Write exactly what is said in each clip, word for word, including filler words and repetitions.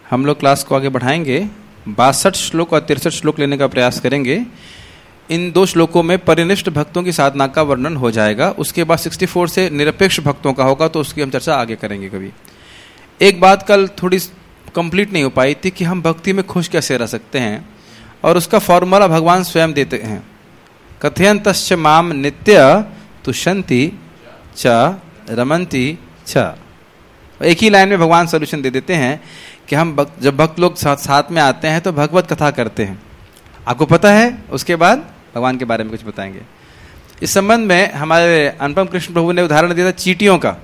हम लोग क्लास को आगे बढ़ाएंगे। बासठ श्लोक और तिरसठ श्लोक लेने का प्रयास करेंगे। इन दो श्लोकों में परिनिष्ठ भक्तों की साधना का वर्णन हो जाएगा। उसके बाद चौंसठ से निरपेक्ष भक्तों का होगा, तो उसकी हम चर्चा आगे करेंगे कभी। एक बात कल थोड़ी कंप्लीट नहीं हो पाई थी कि हम भक्ति में खुश कैसे रह सकते हैं, और उसका फॉर्मूला भगवान स्वयं देते हैं। कथयन्तश्च माम नित्य तुष्यन्ति च रमन्ति च। एक ही लाइन में भगवान सॉल्यूशन दे देते हैं कि हम भक्त, जब भक्त लोग साथ साथ में आते हैं तो भगवत कथा करते हैं। आपको पता है, उसके बाद भगवान के बारे में कुछ बताएंगे। इस संबंध में हमारे अनुपम कृष्ण प्रभु ने उदाहरण दिया था चींटियों का।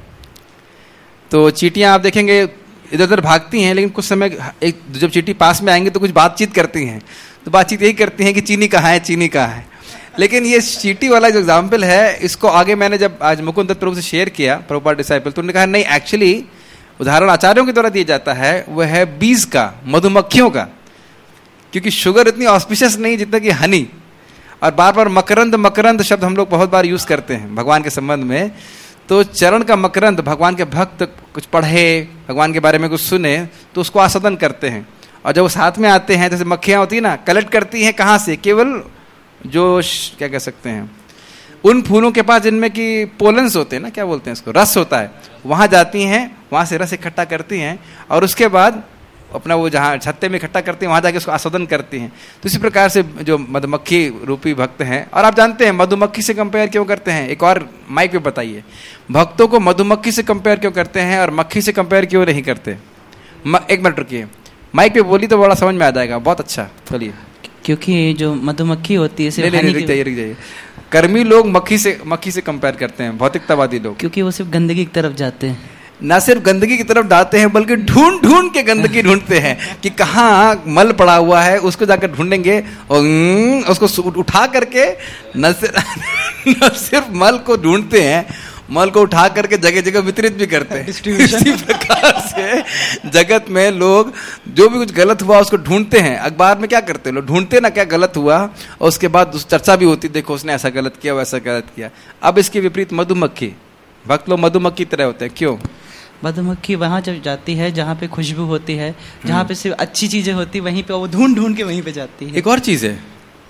तो चींटियां आप देखेंगे इधर उधर भागती हैं, लेकिन कुछ समय एक जब चींटी पास में आएंगे तो कुछ बातचीत करती हैं। तो बातचीत यही करती हैं कि चीनी कहाँ है, चीनी कहाँ है। लेकिन ये चींटी वाला जो एग्जाम्पल है, इसको आगे मैंने जब आज मुकुंद दत्त प्रभु से शेयर किया, प्रभुपाद डिसाइपल, तो उन्होंने कहा नहीं, एक्चुअली उदाहरण आचार्यों के द्वारा दिया जाता है, वह है बीज का, मधुमक्खियों का। क्योंकि शुगर इतनी ऑस्पिशियस नहीं जितना कि हनी। और बार बार मकरंद मकरंद शब्द हम लोग बहुत बार यूज करते हैं भगवान के संबंध में। तो चरण का मकरंद, भगवान के भक्त कुछ पढ़े, भगवान के बारे में कुछ सुने, तो उसको आस्वादन करते हैं। और जब वो साथ में आते हैं, जैसे मक्खियां होती है ना, कलेक्ट करती हैं कहाँ से? केवल जो क्या कह सकते हैं, उन फूलों के पास जिनमें कि पोलन्स होते हैं ना, क्या बोलते हैं इसको, रस होता है, वहां जाती हैं, वहां से रस इकट्ठा करती हैं, और उसके बाद अपना वो जहाँ छत्ते में इकट्ठा करती हैं, वहां जाके उसको आस्वादन करती हैं। तो इसी प्रकार से जो मधुमक्खी रूपी भक्त हैं, और आप जानते हैं मधुमक्खी से कंपेयर क्यों करते हैं, एक और माइक पे बताइए, भक्तों को मधुमक्खी से कंपेयर क्यों करते हैं और मक्खी से कंपेयर क्यों नहीं करते? एक मिनट रुकिए, माइक पे बोली तो बड़ा समझ में आ जाएगा। बहुत अच्छा, चलिए। क्योंकि जो मधुमक्खी होती है, नहीं नहीं, रुक जाइए रुक जाइए, कर्मी लोग मक्खी से मक्खी से कंपेयर करते हैं, भौतिकतावादी लोग, क्योंकि वो सिर्फ गंदगी की तरफ जाते हैं। ना सिर्फ गंदगी की तरफ जाते हैं, बल्कि ढूंढ ढूंढ के गंदगी ढूंढते हैं कि कहाँ मल पड़ा हुआ है, उसको जाकर ढूंढेंगे और उसको उठा करके न सिर्फ न सिर्फ मल को ढूंढते हैं, मल को उठा करके जगह जगह वितरित भी करते हैं। इसी प्रकार से जगत में लोग जो भी कुछ गलत हुआ उसको ढूंढते हैं। अखबार में क्या करते हैं लोग, ढूंढते ना क्या गलत हुआ, और उसके बाद चर्चा भी होती, देखो उसने ऐसा गलत किया, वैसा गलत किया। अब इसके विपरीत मधुमक्खी, भक्त लोग मधुमक्खी तरह होते हैं। क्यों? मधुमक्खी वहां जब जाती है जहाँ पे खुशबू होती है, जहाँ पे सिर्फ अच्छी चीजें होती, वहीं पे वो ढूंढ ढूंढ के वहीं पे जाती है। एक और चीज है,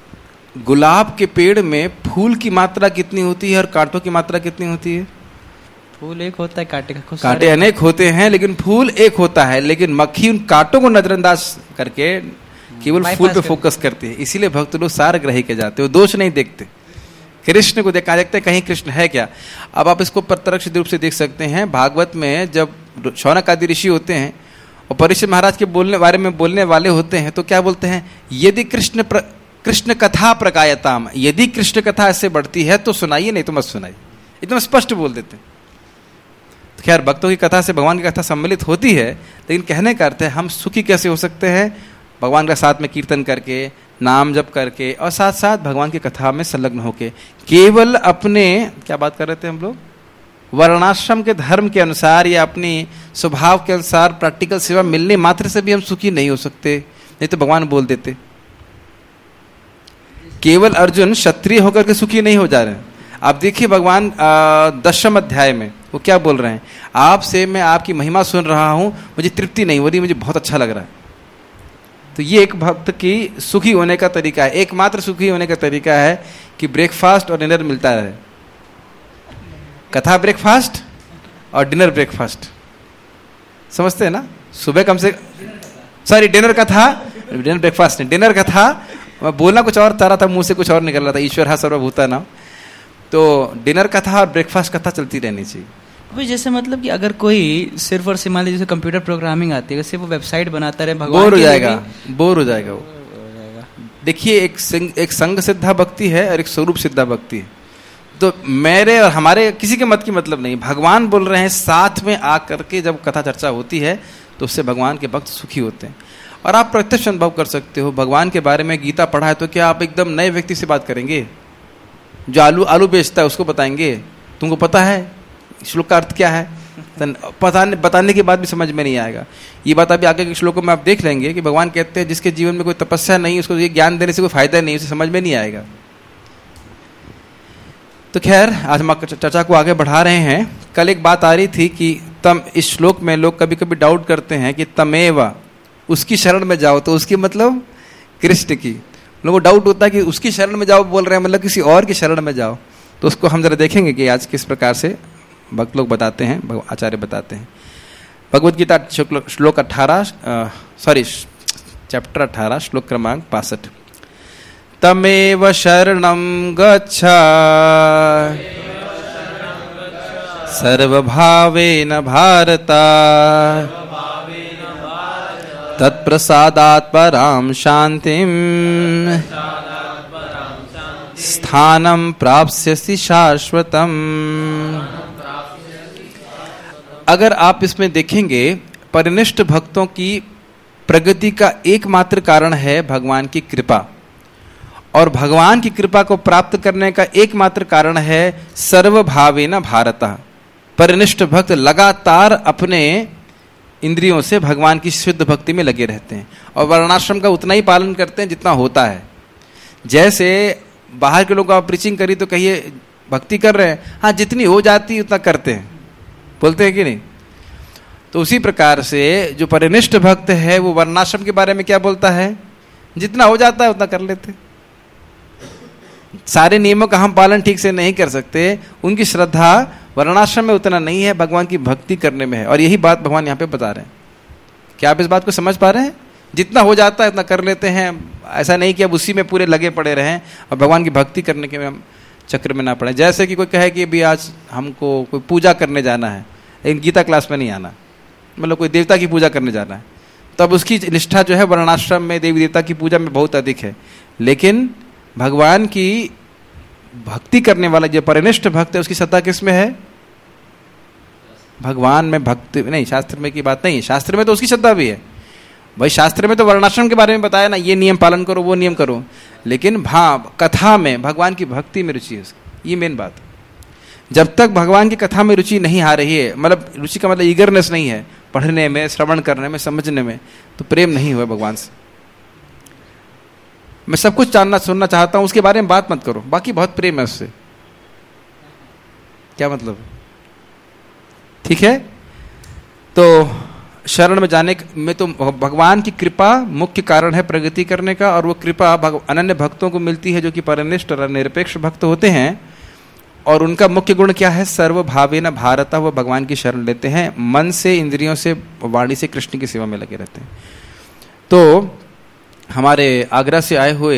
गुलाब के पेड़ में फूल की मात्रा कितनी होती है और कांटों की मात्रा कितनी होती है? फूल एक होता है, कांटे का कांटे अनेक होते हैं, लेकिन फूल एक होता है। लेकिन मक्खी उन कांटों को नजरअंदाज करके केवल फूल पे फोकस करती है। इसीलिए भक्त लोग सारग्रही के जाते, वो दोष नहीं देखते। कृष्ण को देखा देखते कहीं कृष्ण है क्या। अब आप इसको प्रत्यक्ष रूप से देख सकते हैं। भागवत में जब शौनक आदि ऋषि होते हैं और परीक्षित महाराज के बोलने बारे में बोलने वाले होते हैं, तो क्या बोलते हैं? यदि कृष्ण प्र, कृष्ण कथा प्रकायताम, यदि कृष्ण कथा ऐसे बढ़ती है तो सुनाइए, नहीं तो मत सुनाइए। इतना स्पष्ट बोल देते हैं। तो खैर, भक्तों की कथा से भगवान की कथा सम्मिलित होती है, लेकिन कहने का अर्थ है हम सुखी कैसे हो सकते हैं? भगवान का साथ में कीर्तन करके, नाम जप करके, और साथ साथ भगवान की कथा में संलग्न होके। केवल अपने, क्या बात कर रहे थे हम लोग, वर्णाश्रम के धर्म के अनुसार या अपनी स्वभाव के अनुसार प्रैक्टिकल सेवा मिलने मात्र से भी हम सुखी नहीं हो सकते, नहीं तो भगवान बोल देते। केवल अर्जुन क्षत्रिय होकर के सुखी नहीं हो जा रहे हैं। आप देखिए भगवान दशम अध्याय में वो क्या बोल रहे हैं, आपसे मैं आपकी महिमा सुन रहा हूं, मुझे तृप्ति नहीं हो रही, मुझे बहुत अच्छा लग रहा है। तो ये एक भक्त की सुखी होने का तरीका है। एकमात्र सुखी होने का तरीका है कि ब्रेकफास्ट और डिनर मिलता रहे। कथा ब्रेकफास्ट और डिनर ब्रेकफास्ट, समझते हैं ना? सुबह कम से सॉरी डिनर कथा, डिनर ब्रेकफास्ट नहीं, डिनर कथा। मैं बोलना कुछ और चाह रहा था, मुंह से कुछ और निकल रहा था, ईश्वर हा सर्वभूतानां। तो डिनर कथा और ब्रेकफास्ट कथा चलती रहनी चाहिए। भाई जैसे मतलब कि अगर कोई सिर्फ और सिर्फ मान लीजिए जैसे कंप्यूटर प्रोग्रामिंग आती है, सिर्फ वो वेबसाइट बनाता रहे, भगवान बोर हो जाएगा, बोर हो जाएगा वो। देखिए, एक एक संग सिद्धा भक्ति है और एक स्वरूप सिद्धा भक्ति है। तो मेरे और हमारे किसी के मत की मतलब नहीं, भगवान बोल रहे हैं साथ में आकर के जब कथा चर्चा होती है तो उससे भगवान के भक्त सुखी होते हैं। और आप प्रत्यक्ष अनुभव कर सकते हो। भगवान के बारे में गीता पढ़ा है तो क्या आप एकदम नए व्यक्ति से बात करेंगे? जो आलू आलू बेचता है उसको बताएंगे तुमको पता है श्लोक का अर्थ क्या है? बताने बताने के बाद भी समझ में नहीं आएगा। ये बात अभी आगे के श्लोकों में आप देख लेंगे कि भगवान कहते हैं जिसके जीवन में कोई तपस्या नहीं, उसको ये ज्ञान देने से कोई फायदा नहीं, उसे समझ में नहीं आएगा। तो खैर, आज हम चर्चा को आगे बढ़ा रहे हैं। कल एक बात आ रही थी कि तम, इस श्लोक में लोग कभी कभी डाउट करते हैं कि तमेव उसकी शरण में जाओ, तो उसकी मतलब कृष्ण की। लोगों को डाउट होता है कि उसकी शरण में जाओ बोल रहे हैं, मतलब किसी और की शरण में जाओ। तो उसको हम जरा देखेंगे कि आज किस प्रकार से भक्त लोग बताते हैं, आचार्य बताते हैं। भगवद गीता श्लोक अठारह, सॉरी चैप्टर अठारह, श्लोक क्रमांक बासठ। तमेव शरणं गच्छ सर्वभावेन भारत तत्प्रसादात् परां शांतिं स्थानं प्राप्स्यसि शाश्वतम्। अगर आप इसमें देखेंगे, परिनिष्ठ भक्तों की प्रगति का एकमात्र कारण है भगवान की कृपा, और भगवान की कृपा को प्राप्त करने का एकमात्र कारण है सर्वभावेन भारतः। परिनिष्ठ भक्त लगातार अपने इंद्रियों से भगवान की शुद्ध भक्ति में लगे रहते हैं और वर्णाश्रम का उतना ही पालन करते हैं जितना होता है। जैसे बाहर के लोग आप प्रीचिंग करी तो कहिए भक्ति कर रहे हैं, हाँ जितनी हो जाती है उतना करते हैं, बोलते हैं कि नहीं। तो उसी प्रकार से जो परिनिष्ठ भक्त है वो वर्णाश्रम के बारे में क्या बोलता है, जितना हो जाता है उतना कर लेते। सारे नियमों का हम पालन ठीक से नहीं कर सकते, उनकी श्रद्धा वर्णाश्रम में उतना नहीं है, भगवान की भक्ति करने में है। और यही बात भगवान यहाँ पे बता रहे हैं। क्या आप इस बात को समझ पा रहे हैं? जितना हो जाता है उतना कर लेते हैं। ऐसा नहीं कि अब उसी में पूरे लगे पड़े रहें और भगवान की भक्ति करने के में हम चक्र में ना पड़े। जैसे कि कोई कहे कि अभी आज हमको कोई पूजा करने जाना है, लेकिन गीता क्लास में नहीं आना, मतलब कोई देवता की पूजा करने जाना है, तब उसकी निष्ठा जो है वर्णाश्रम में देवी देवता की पूजा में बहुत अधिक है। लेकिन भगवान की भक्ति करने वाला जो परिनिष्ठ भक्त है उसकी श्रद्धा किस में है? भगवान में भक्ति नहीं, शास्त्र में की बात नहीं है। शास्त्र में तो उसकी श्रद्धा भी है भाई, शास्त्र में तो वर्णाश्रम के बारे में बताया ना, ये नियम पालन करो वो नियम करो, लेकिन हाँ कथा में भगवान की भक्ति में रुचि है उसकी, ये मेन बात। जब तक भगवान की कथा में रुचि नहीं आ रही है, मतलब रुचि का मतलब ईगरनेस नहीं है पढ़ने में, श्रवण करने में, समझने में, तो प्रेम नहीं हुआ भगवान से। मैं सब कुछ जानना सुनना चाहता हूं, उसके बारे में बात मत करो, बाकी बहुत प्रेम है उससे, क्या मतलब? ठीक है। तो शरण में जाने में तो भगवान की कृपा मुख्य कारण है प्रगति करने का, और वो कृपा अनन्य भक्तों को मिलती है जो कि परनिष्ठ और निरपेक्ष भक्त होते हैं। और उनका मुख्य गुण क्या है? सर्वभावेन भारत, वो भगवान की शरण लेते हैं, मन से, इंद्रियों से, वाणी से कृष्ण की सेवा में लगे रहते हैं। तो हमारे आगरा से आए हुए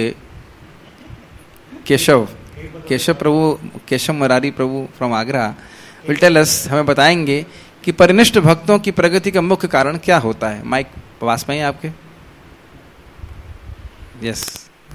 Keshav Keshav Prabhu Keshav Murari Prabhu from Agra will tell us, हमें बताएंगे कि परिनिष्ठ भक्तों की प्रगति का मुख्य कारण क्या होता है। माइक पास में ही आपके। यस,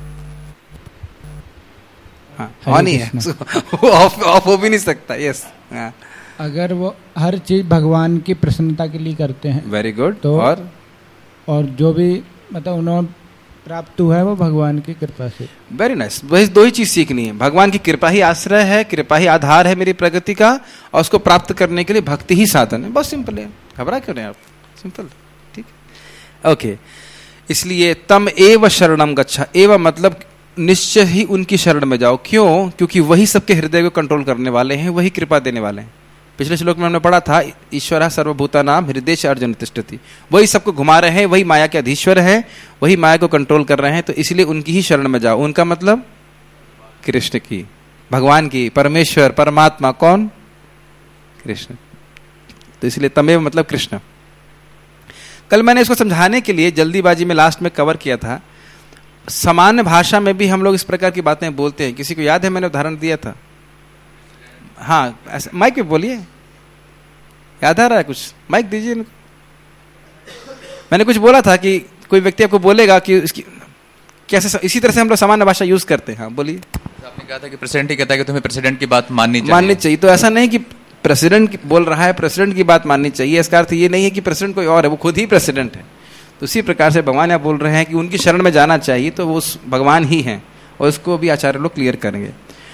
हाँ ऑन ही है, ऑफ ऑफ हो भी नहीं सकता। यस, हाँ। अगर वो हर चीज भगवान की प्रसन्नता के लिए करते हैं, वेरी गुड, तो और और जो भी मतलब उन्होंने प्राप्त हुआ है वो भगवान की कृपा से। Very nice. वही दो ही चीज सीखनी है, भगवान की कृपा ही आश्रय है, कृपा ही आधार है मेरी प्रगति का, और उसको प्राप्त करने के लिए भक्ति ही साधन है। बहुत सिंपल है, घबरा क्यों रहे हैं आप? सिंपल, ठीक है, ओके। इसलिए तम एव शरणम गच्छ, एव मतलब निश्चय ही उनकी शरण में जाओ। क्यों? क्योंकि वही सबके हृदय को कंट्रोल करने वाले हैं, वही कृपा देने वाले हैं। पिछले श्लोक में हमने पढ़ा था, ईश्वर सर्वभूतानां हृदय अर्जुन तिष्ठति, वही सबको घुमा रहे हैं, वही माया के अधीश्वर है, वही माया को कंट्रोल कर रहे हैं। तो इसलिए उनकी ही शरण में जाओ। उनका मतलब कृष्ण की, भगवान की, परमेश्वर, परमात्मा कौन? कृष्ण। तो इसलिए तमेव मतलब कृष्ण। कल मैंने इसको समझाने के लिए जल्दीबाजी में लास्ट में कवर किया था। सामान्य भाषा में भी हम लोग इस प्रकार की बातें बोलते हैं। किसी को याद है मैंने उदाहरण दिया था? हाँ, माइक पे बोलिए, याद आ रहा है कुछ? माइक दीजिए। मैंने कुछ बोला था कि कोई व्यक्ति आपको बोलेगा कि इसकी कैसे, इसी तरह से हम लोग सामान्य भाषा यूज करते हैं। हाँ बोलिए। आपने कहा था कि प्रेसिडेंट ही कहता है कि तुम्हें प्रेसिडेंट की बात माननी चाहिए। माननी चाहिए। तो ऐसा नहीं कि प्रेसिडेंट बोल रहा है प्रेसिडेंट की बात माननी चाहिए, इसका अर्थ ये नहीं है कि प्रेसिडेंट कोई और है, वो खुद ही प्रेसिडेंट है। तो उसी प्रकार से भगवान यहाँ बोल रहे हैं कि उनकी शरण में जाना चाहिए, तो वो भगवान ही हैं, और इसको भी आचार्य लोग क्लियर करेंगे।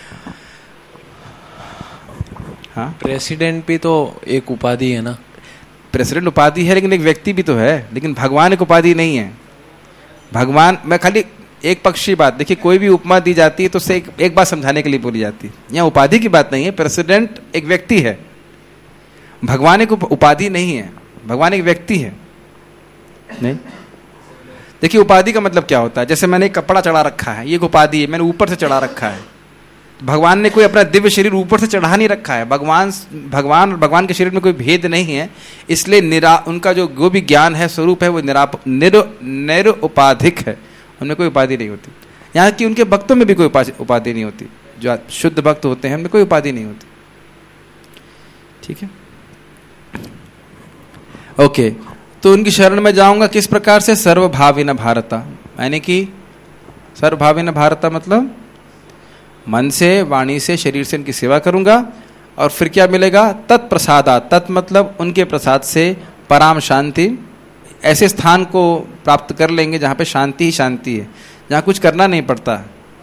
हाँ, प्रेसिडेंट भी तो एक उपाधि है ना। प्रेसिडेंट उपाधि है, लेकिन एक व्यक्ति भी तो है। लेकिन भगवान एक उपाधि नहीं है। भगवान, मैं खाली एक पक्षी बात, देखिए कोई भी उपमा दी जाती है तो उसे एक, एक बात समझाने के लिए बोली जाती है। यहाँ उपाधि की बात नहीं है। प्रेसिडेंट एक व्यक्ति है, भगवान एक उपाधि नहीं है। भगवान एक व्यक्ति है। नहीं, देखिए उपाधि का मतलब क्या होता है, जैसे मैंने एक कपड़ा चढ़ा रखा है, ये एक उपाधि है, मैंने ऊपर से चढ़ा रखा है। भगवान ने कोई अपना दिव्य शरीर ऊपर से चढ़ा नहीं रखा है। भगवान भगवान और भगवान के शरीर में कोई भेद नहीं है, इसलिए निरा उनका जो जो भी ज्ञान है, स्वरूप है, वो निराप निर निरुपाधिक है, उनमें कोई उपाधि नहीं होती। यहाँ की उनके भक्तों में भी कोई उपाधि नहीं होती, जो शुद्ध भक्त होते हैं उनमें कोई उपाधि नहीं होती। ठीक है, ओके। तो उनकी शरण में जाऊंगा किस प्रकार से? सर्वभाविन भारता, यानी कि सर्वभाविन भारता मतलब मन से, वाणी से, शरीर से उनकी सेवा करूंगा। और फिर क्या मिलेगा? तत्प्रसादा, तत् मतलब उनके प्रसाद से, पराम शांति, ऐसे स्थान को प्राप्त कर लेंगे जहां पे शांति ही शांति है, जहां कुछ करना नहीं पड़ता।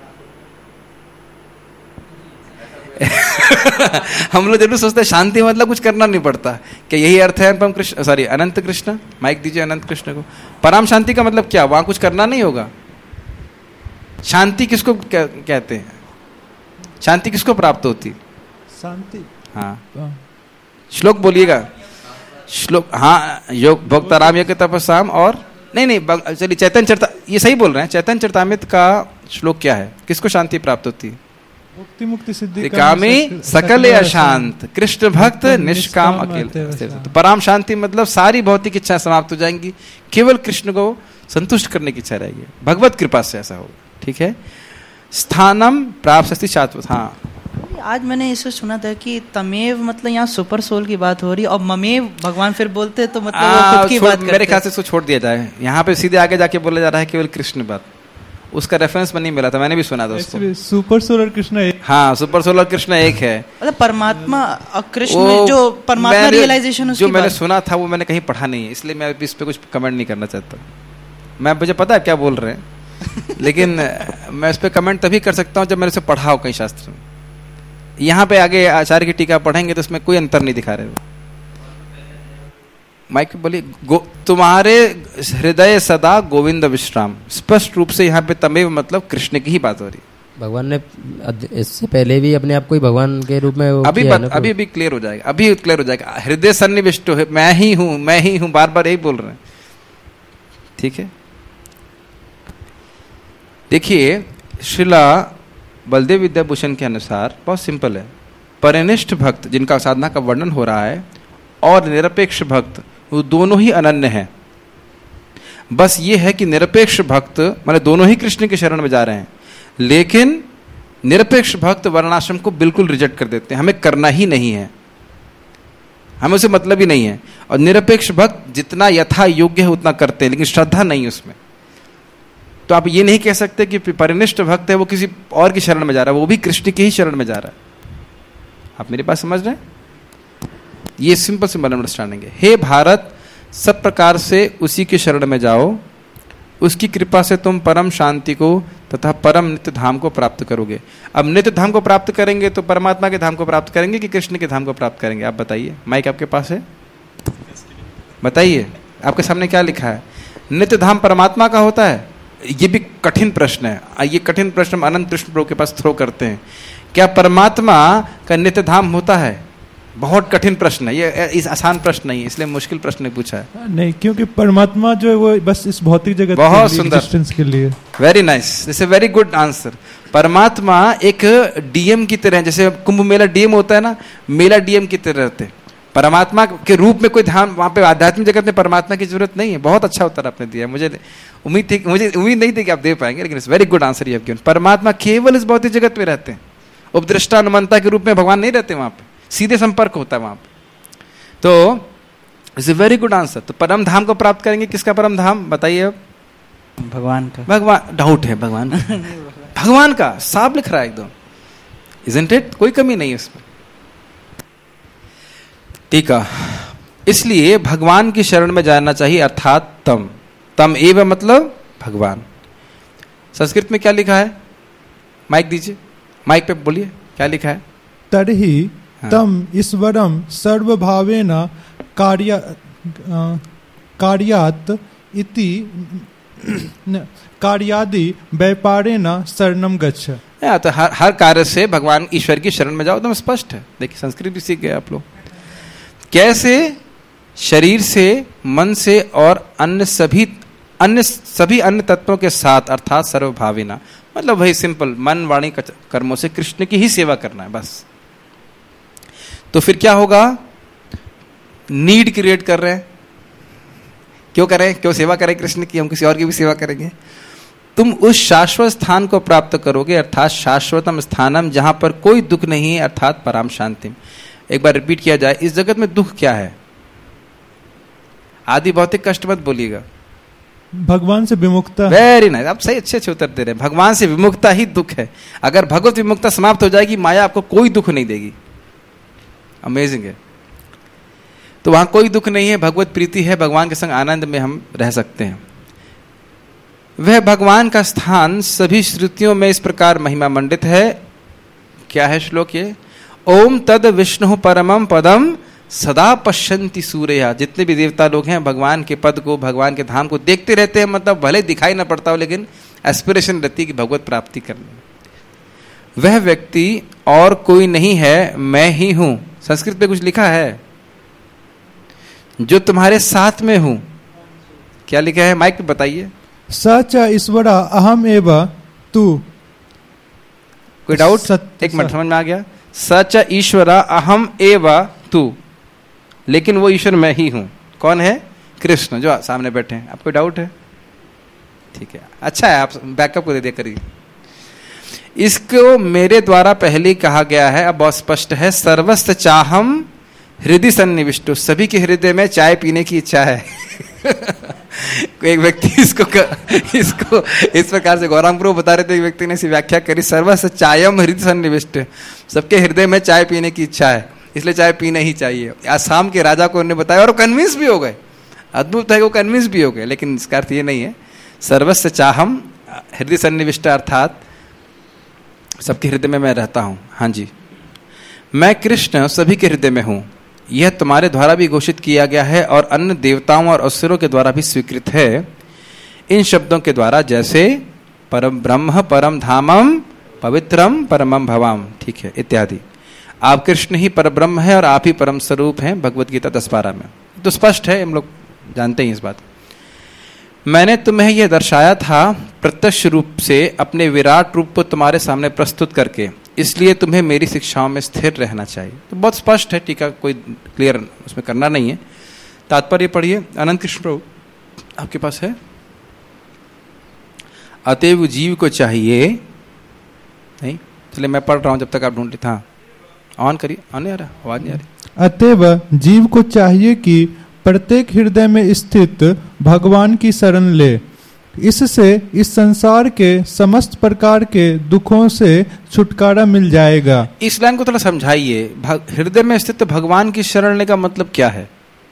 हम लोग जरूर सोचते हैं शांति मतलब कुछ करना नहीं पड़ता, क्या यही अर्थ है अनुपम कृष्ण, सॉरी अनंत कृष्ण? माइक दीजिए अनंत कृष्ण को। पराम शांति का मतलब क्या? वहां कुछ करना नहीं होगा। शांति किसको कहते हैं? शांति किसको प्राप्त होती? शांति, हाँ, श्लोक बोलिएगा। श्लोक, हाँ, योग भोक्ताराम यज्ञ तपस्याम, और नहीं नहीं चलिए चैतन्य चरिता, ये सही बोल रहे हैं। चैतन्य चरितामृत का श्लोक क्या है? किसको शांति प्राप्त होती है? मुक्ति मुक्ति सिद्धि कामी सकल अशांत, कृष्ण भक्त निष्काम अकेले। तो पराम शांति मतलब सारी भौतिक इच्छा समाप्त हो जाएंगी, केवल कृष्ण को संतुष्ट करने की इच्छा रहेगी, भगवत कृपा से ऐसा होगा। ठीक है, स्थानम प्राप्त शाश्वत। हाँ, आज मैंने इसे सुना था कि तमेव मतलब यहाँ सुपर सोल की बात हो रही है, और ममेव भगवान फिर बोलते तो मतलब वो खुद की बात करते। मेरे ख्याल से इसको छोड़ दिया जाए, यहाँ पे सीधे आगे जाके बोला जा रहा है केवल कृष्ण बात। उसका रेफरेंस में नहीं मिला था, मैंने भी सुना था उसको। सुपर सोल और कृष्ण एक, हाँ, सुपर सोल और कृष्ण एक है, मतलब परमात्मा और कृष्ण जो परमात्मा रियलाइजेशन जो मैंने सुना था वो मैंने कहीं पढ़ा नहीं है, इसलिए मैं इस पे कुछ कमेंट नहीं करना चाहता। मैं, मुझे पता है क्या बोल रहे हैं लेकिन मैं इस पे कमेंट तभी कर सकता हूँ जब मैंने उसे पढ़ा हो कहीं शास्त्र में। यहाँ पे आगे आचार्य की टीका पढ़ेंगे तो इसमें कोई अंतर नहीं दिखा रहे हो। माइक पे बोलिए। तुम्हारे हृदय सदा गोविंद विश्राम, स्पष्ट रूप से यहाँ पे तमेव मतलब कृष्ण की ही बात हो रही है। भगवान ने इससे पहले भी अपने आप को भगवान के रूप में अभी बात, अभी भी क्लियर हो जाएगा, अभी क्लियर हो जाएगा। हृदय सन्निविष्ट है, मैं ही हूं, मैं ही हूं, बार बार यही बोल रहे हैं। ठीक है, देखिए श्रीला बलदेव विद्याभूषण के अनुसार बहुत सिंपल है। परिनिष्ठ भक्त जिनका साधना का वर्णन हो रहा है और निरपेक्ष भक्त, वो दोनों ही अनन्य हैं। बस ये है कि निरपेक्ष भक्त माने दोनों ही कृष्ण के शरण में जा रहे हैं, लेकिन निरपेक्ष भक्त वर्णाश्रम को बिल्कुल रिजेक्ट कर देते हैं, हमें करना ही नहीं है, हमें उसे मतलब ही नहीं है। और निरपेक्ष भक्त जितना यथा योग्य है उतना करते हैं, लेकिन श्रद्धा नहीं उसमें। तो आप ये नहीं कह सकते कि परिनिष्ठ भक्त है वो किसी और की शरण में जा रहा है, वो भी कृष्ण की ही शरण में जा रहा है। आप मेरी बात समझ रहे हैं? ये सिंपल सिंपल अंडरस्टैंडिंग है। हे भारत, सब प्रकार से उसी की शरण में जाओ, उसकी कृपा से तुम परम शांति को तथा परम नित्य धाम को प्राप्त करोगे। अब नित्य धाम को प्राप्त करेंगे तो परमात्मा के धाम को प्राप्त करेंगे कि कृष्ण के धाम को प्राप्त करेंगे? आप बताइए। माइक आपके पास है, बताइए। आपके सामने क्या लिखा है? नित्य धाम परमात्मा का होता है? ये भी कठिन प्रश्न है। ये कठिन प्रश्न हम अनंत कृष्ण प्रभु के पास थ्रो करते हैं। क्या परमात्मा का नित्य धाम होता है? बहुत कठिन प्रश्न है ये, इस आसान प्रश्न नहीं है, इसलिए मुश्किल प्रश्न पूछा है। नहीं, क्योंकि परमात्मा जो है वो बस इस भौतिक जगत बहुत सुंदर के लिए। Very nice, this a very good answer. परमात्मा एक डीएम की तरह, जैसे कुंभ मेला डीएम होता है ना, मेला डीएम की तरह रहते हैं। परमात्मा के रूप में कोई ध्यान वहां पे आध्यात्मिक जगत में परमात्मा की जरूरत नहीं है। बहुत अच्छा उत्तर आपने दिया, मुझे उम्मीद थी, मुझे उम्मीद नहीं थी कि आप दे पाएंगे, लेकिन it's very good answer you have given. परमात्मा केवल इस भौतिक जगत में रहते हैं, उपदृष्टा अनुमंता के रूप में भगवान नहीं रहते वहां पे, सीधे संपर्क होता है वहां पे। तो it's a very good answer. तो परम धाम को प्राप्त करेंगे, किसका परम धाम बताइए अब? भगवान का। भगवान, डाउट है भगवान भगवान का साफ लिख रहा है एकदम, इजंट इट? कोई कमी नहीं है इसमें। ठीक है, इसलिए भगवान की शरण में जाना चाहिए, अर्थात तम तम एव मतलब भगवान। संस्कृत में क्या लिखा है? माइक दीजिए, माइक पे बोलिए क्या लिखा है? तर्हि तम ईश्वरम सर्वभावेन कार्य कार्यात् इति कार्यादि व्यापारेण शरणम गच्छ। तो हर हर कार्य से भगवान ईश्वर की शरण में जाओ, एकदम स्पष्ट है। देखिए संस्कृत भी सीख गए आप लोग। कैसे? शरीर से, मन से और अन्य सभी अन्य सभी अन्य तत्वों के साथ अर्थात सर्वभाविना, मतलब वही सिंपल मन वाणी कर्मों से कृष्ण की ही सेवा करना है बस। तो फिर क्या होगा? नीड क्रिएट कर रहे हैं, क्यों करें? क्यों सेवा करें कृष्ण की? हम किसी और की भी सेवा करेंगे। तुम उस शाश्वत स्थान को प्राप्त करोगे अर्थात शाश्वतम स्थानम, जहां पर कोई दुख नहीं है अर्थात पराम शांतिम। एक बार रिपीट किया जाए, इस जगत में दुख क्या है? आदि भौतिक कष्ट मत बोलिएगा, भगवान से विमुक्ता। वेरी नाइस, आप सही अच्छे अच्छे उत्तर दे रहे हैं। भगवान से विमुक्ता ही दुख है। अगर भगवत विमुक्ता समाप्त हो जाएगी, माया आपको कोई दुख नहीं देगी। अमेजिंग है। तो वहां कोई दुख नहीं है, भगवत प्रीति है, भगवान के संग आनंद में हम रह सकते हैं। वह भगवान का स्थान सभी श्रुतियों में इस प्रकार महिमा मंडित है। क्या है श्लोक ये? ओम तद विष्णु परमम पदम सदा पश्यन्ति सूर्या। जितने भी देवता लोग हैं भगवान के पद को, भगवान के धाम को देखते रहते हैं, मतलब भले दिखाई ना पड़ता हो लेकिन एस्पिरेशन रहती है कि भगवत प्राप्ति करनी। वह व्यक्ति और कोई नहीं है, मैं ही हूं। संस्कृत में कुछ लिखा है, जो तुम्हारे साथ में हूं। क्या लिखा है? माइक पे बताइए। सच ईश्वरा अहम एव तू। कोई डाउट? एक मिनट, समझ में आ गया? सच ईश्वरा अहम एव तू, लेकिन वो ईश्वर मैं ही हूं। कौन है? कृष्ण, जो सामने बैठे हैं। आपको डाउट है? ठीक है, अच्छा है, आप बैकअप को दे दे करिए। इसको मेरे द्वारा पहले ही कहा गया है, अब बहुत स्पष्ट है। सर्वस्व चाहम हृदय सन्निविष्टो, सभी के हृदय में चाय पीने की इच्छा है। एक व्यक्ति इसको कर, इसको इस प्रकार से गौरांग प्रभु बता रहे थे, एक व्यक्ति ने इसी व्याख्या करी, सर्वस्व चायम हृदय सन्निविष्ट, सबके हृदय में चाय पीने की इच्छा है, इसलिए चाय पीना ही चाहिए। आसाम के राजा को उन्होंने बताया और वो कन्विंस भी हो गए। अद्भुत है, वो कन्विंस भी हो गए। लेकिन इसका अर्थ ये नहीं है। सर्वस्व चाहम हृदय सन्निविष्ट अर्थात सबके हृदय में मैं रहता हूं। हाँ जी, मैं कृष्ण सभी के हृदय में हूं। यह तुम्हारे द्वारा भी घोषित किया गया है और अन्य देवताओं और असुरों के द्वारा भी स्वीकृत है इन शब्दों के द्वारा, जैसे परम ब्रह्म परम धामम पवित्रम परमम भवाम, ठीक है, इत्यादि। आप कृष्ण ही परब्रह्म है और आप ही परम स्वरूप हैं, भगवत गीता दस बारह में। तो स्पष्ट है, हम लोग जानते हैं इस बात। मैंने तुम्हें यह दर्शाया था प्रत्यक्ष रूप से अपने विराट रूप को तुम्हारे सामने प्रस्तुत करके, इसलिए तुम्हें मेरी शिक्षाओं में स्थिर रहना चाहिए। तो बहुत स्पष्ट है, टीका कोई क्लियर उसमें करना नहीं है। तात्पर्य पढ़िए, अनंत कृष्ण प्रभु आपके पास है। अतएव जीव को चाहिए, नहीं चलिए मैं पढ़ रहा हूं जब तक आप ढूंढ लेते। हाँ ऑन करिए, ऑन नहीं आ रहा, आवाज नहीं आ रही। अतएव जीव को चाहिए कि प्रत्येक हृदय में स्थित भगवान की शरण ले, इससे इस संसार के समस्त प्रकार के दुखों से छुटकारा मिल जाएगा। इस लाइन को थोड़ा समझाइए। हृदय में स्थित भगवान की शरण लेने का मतलब क्या है?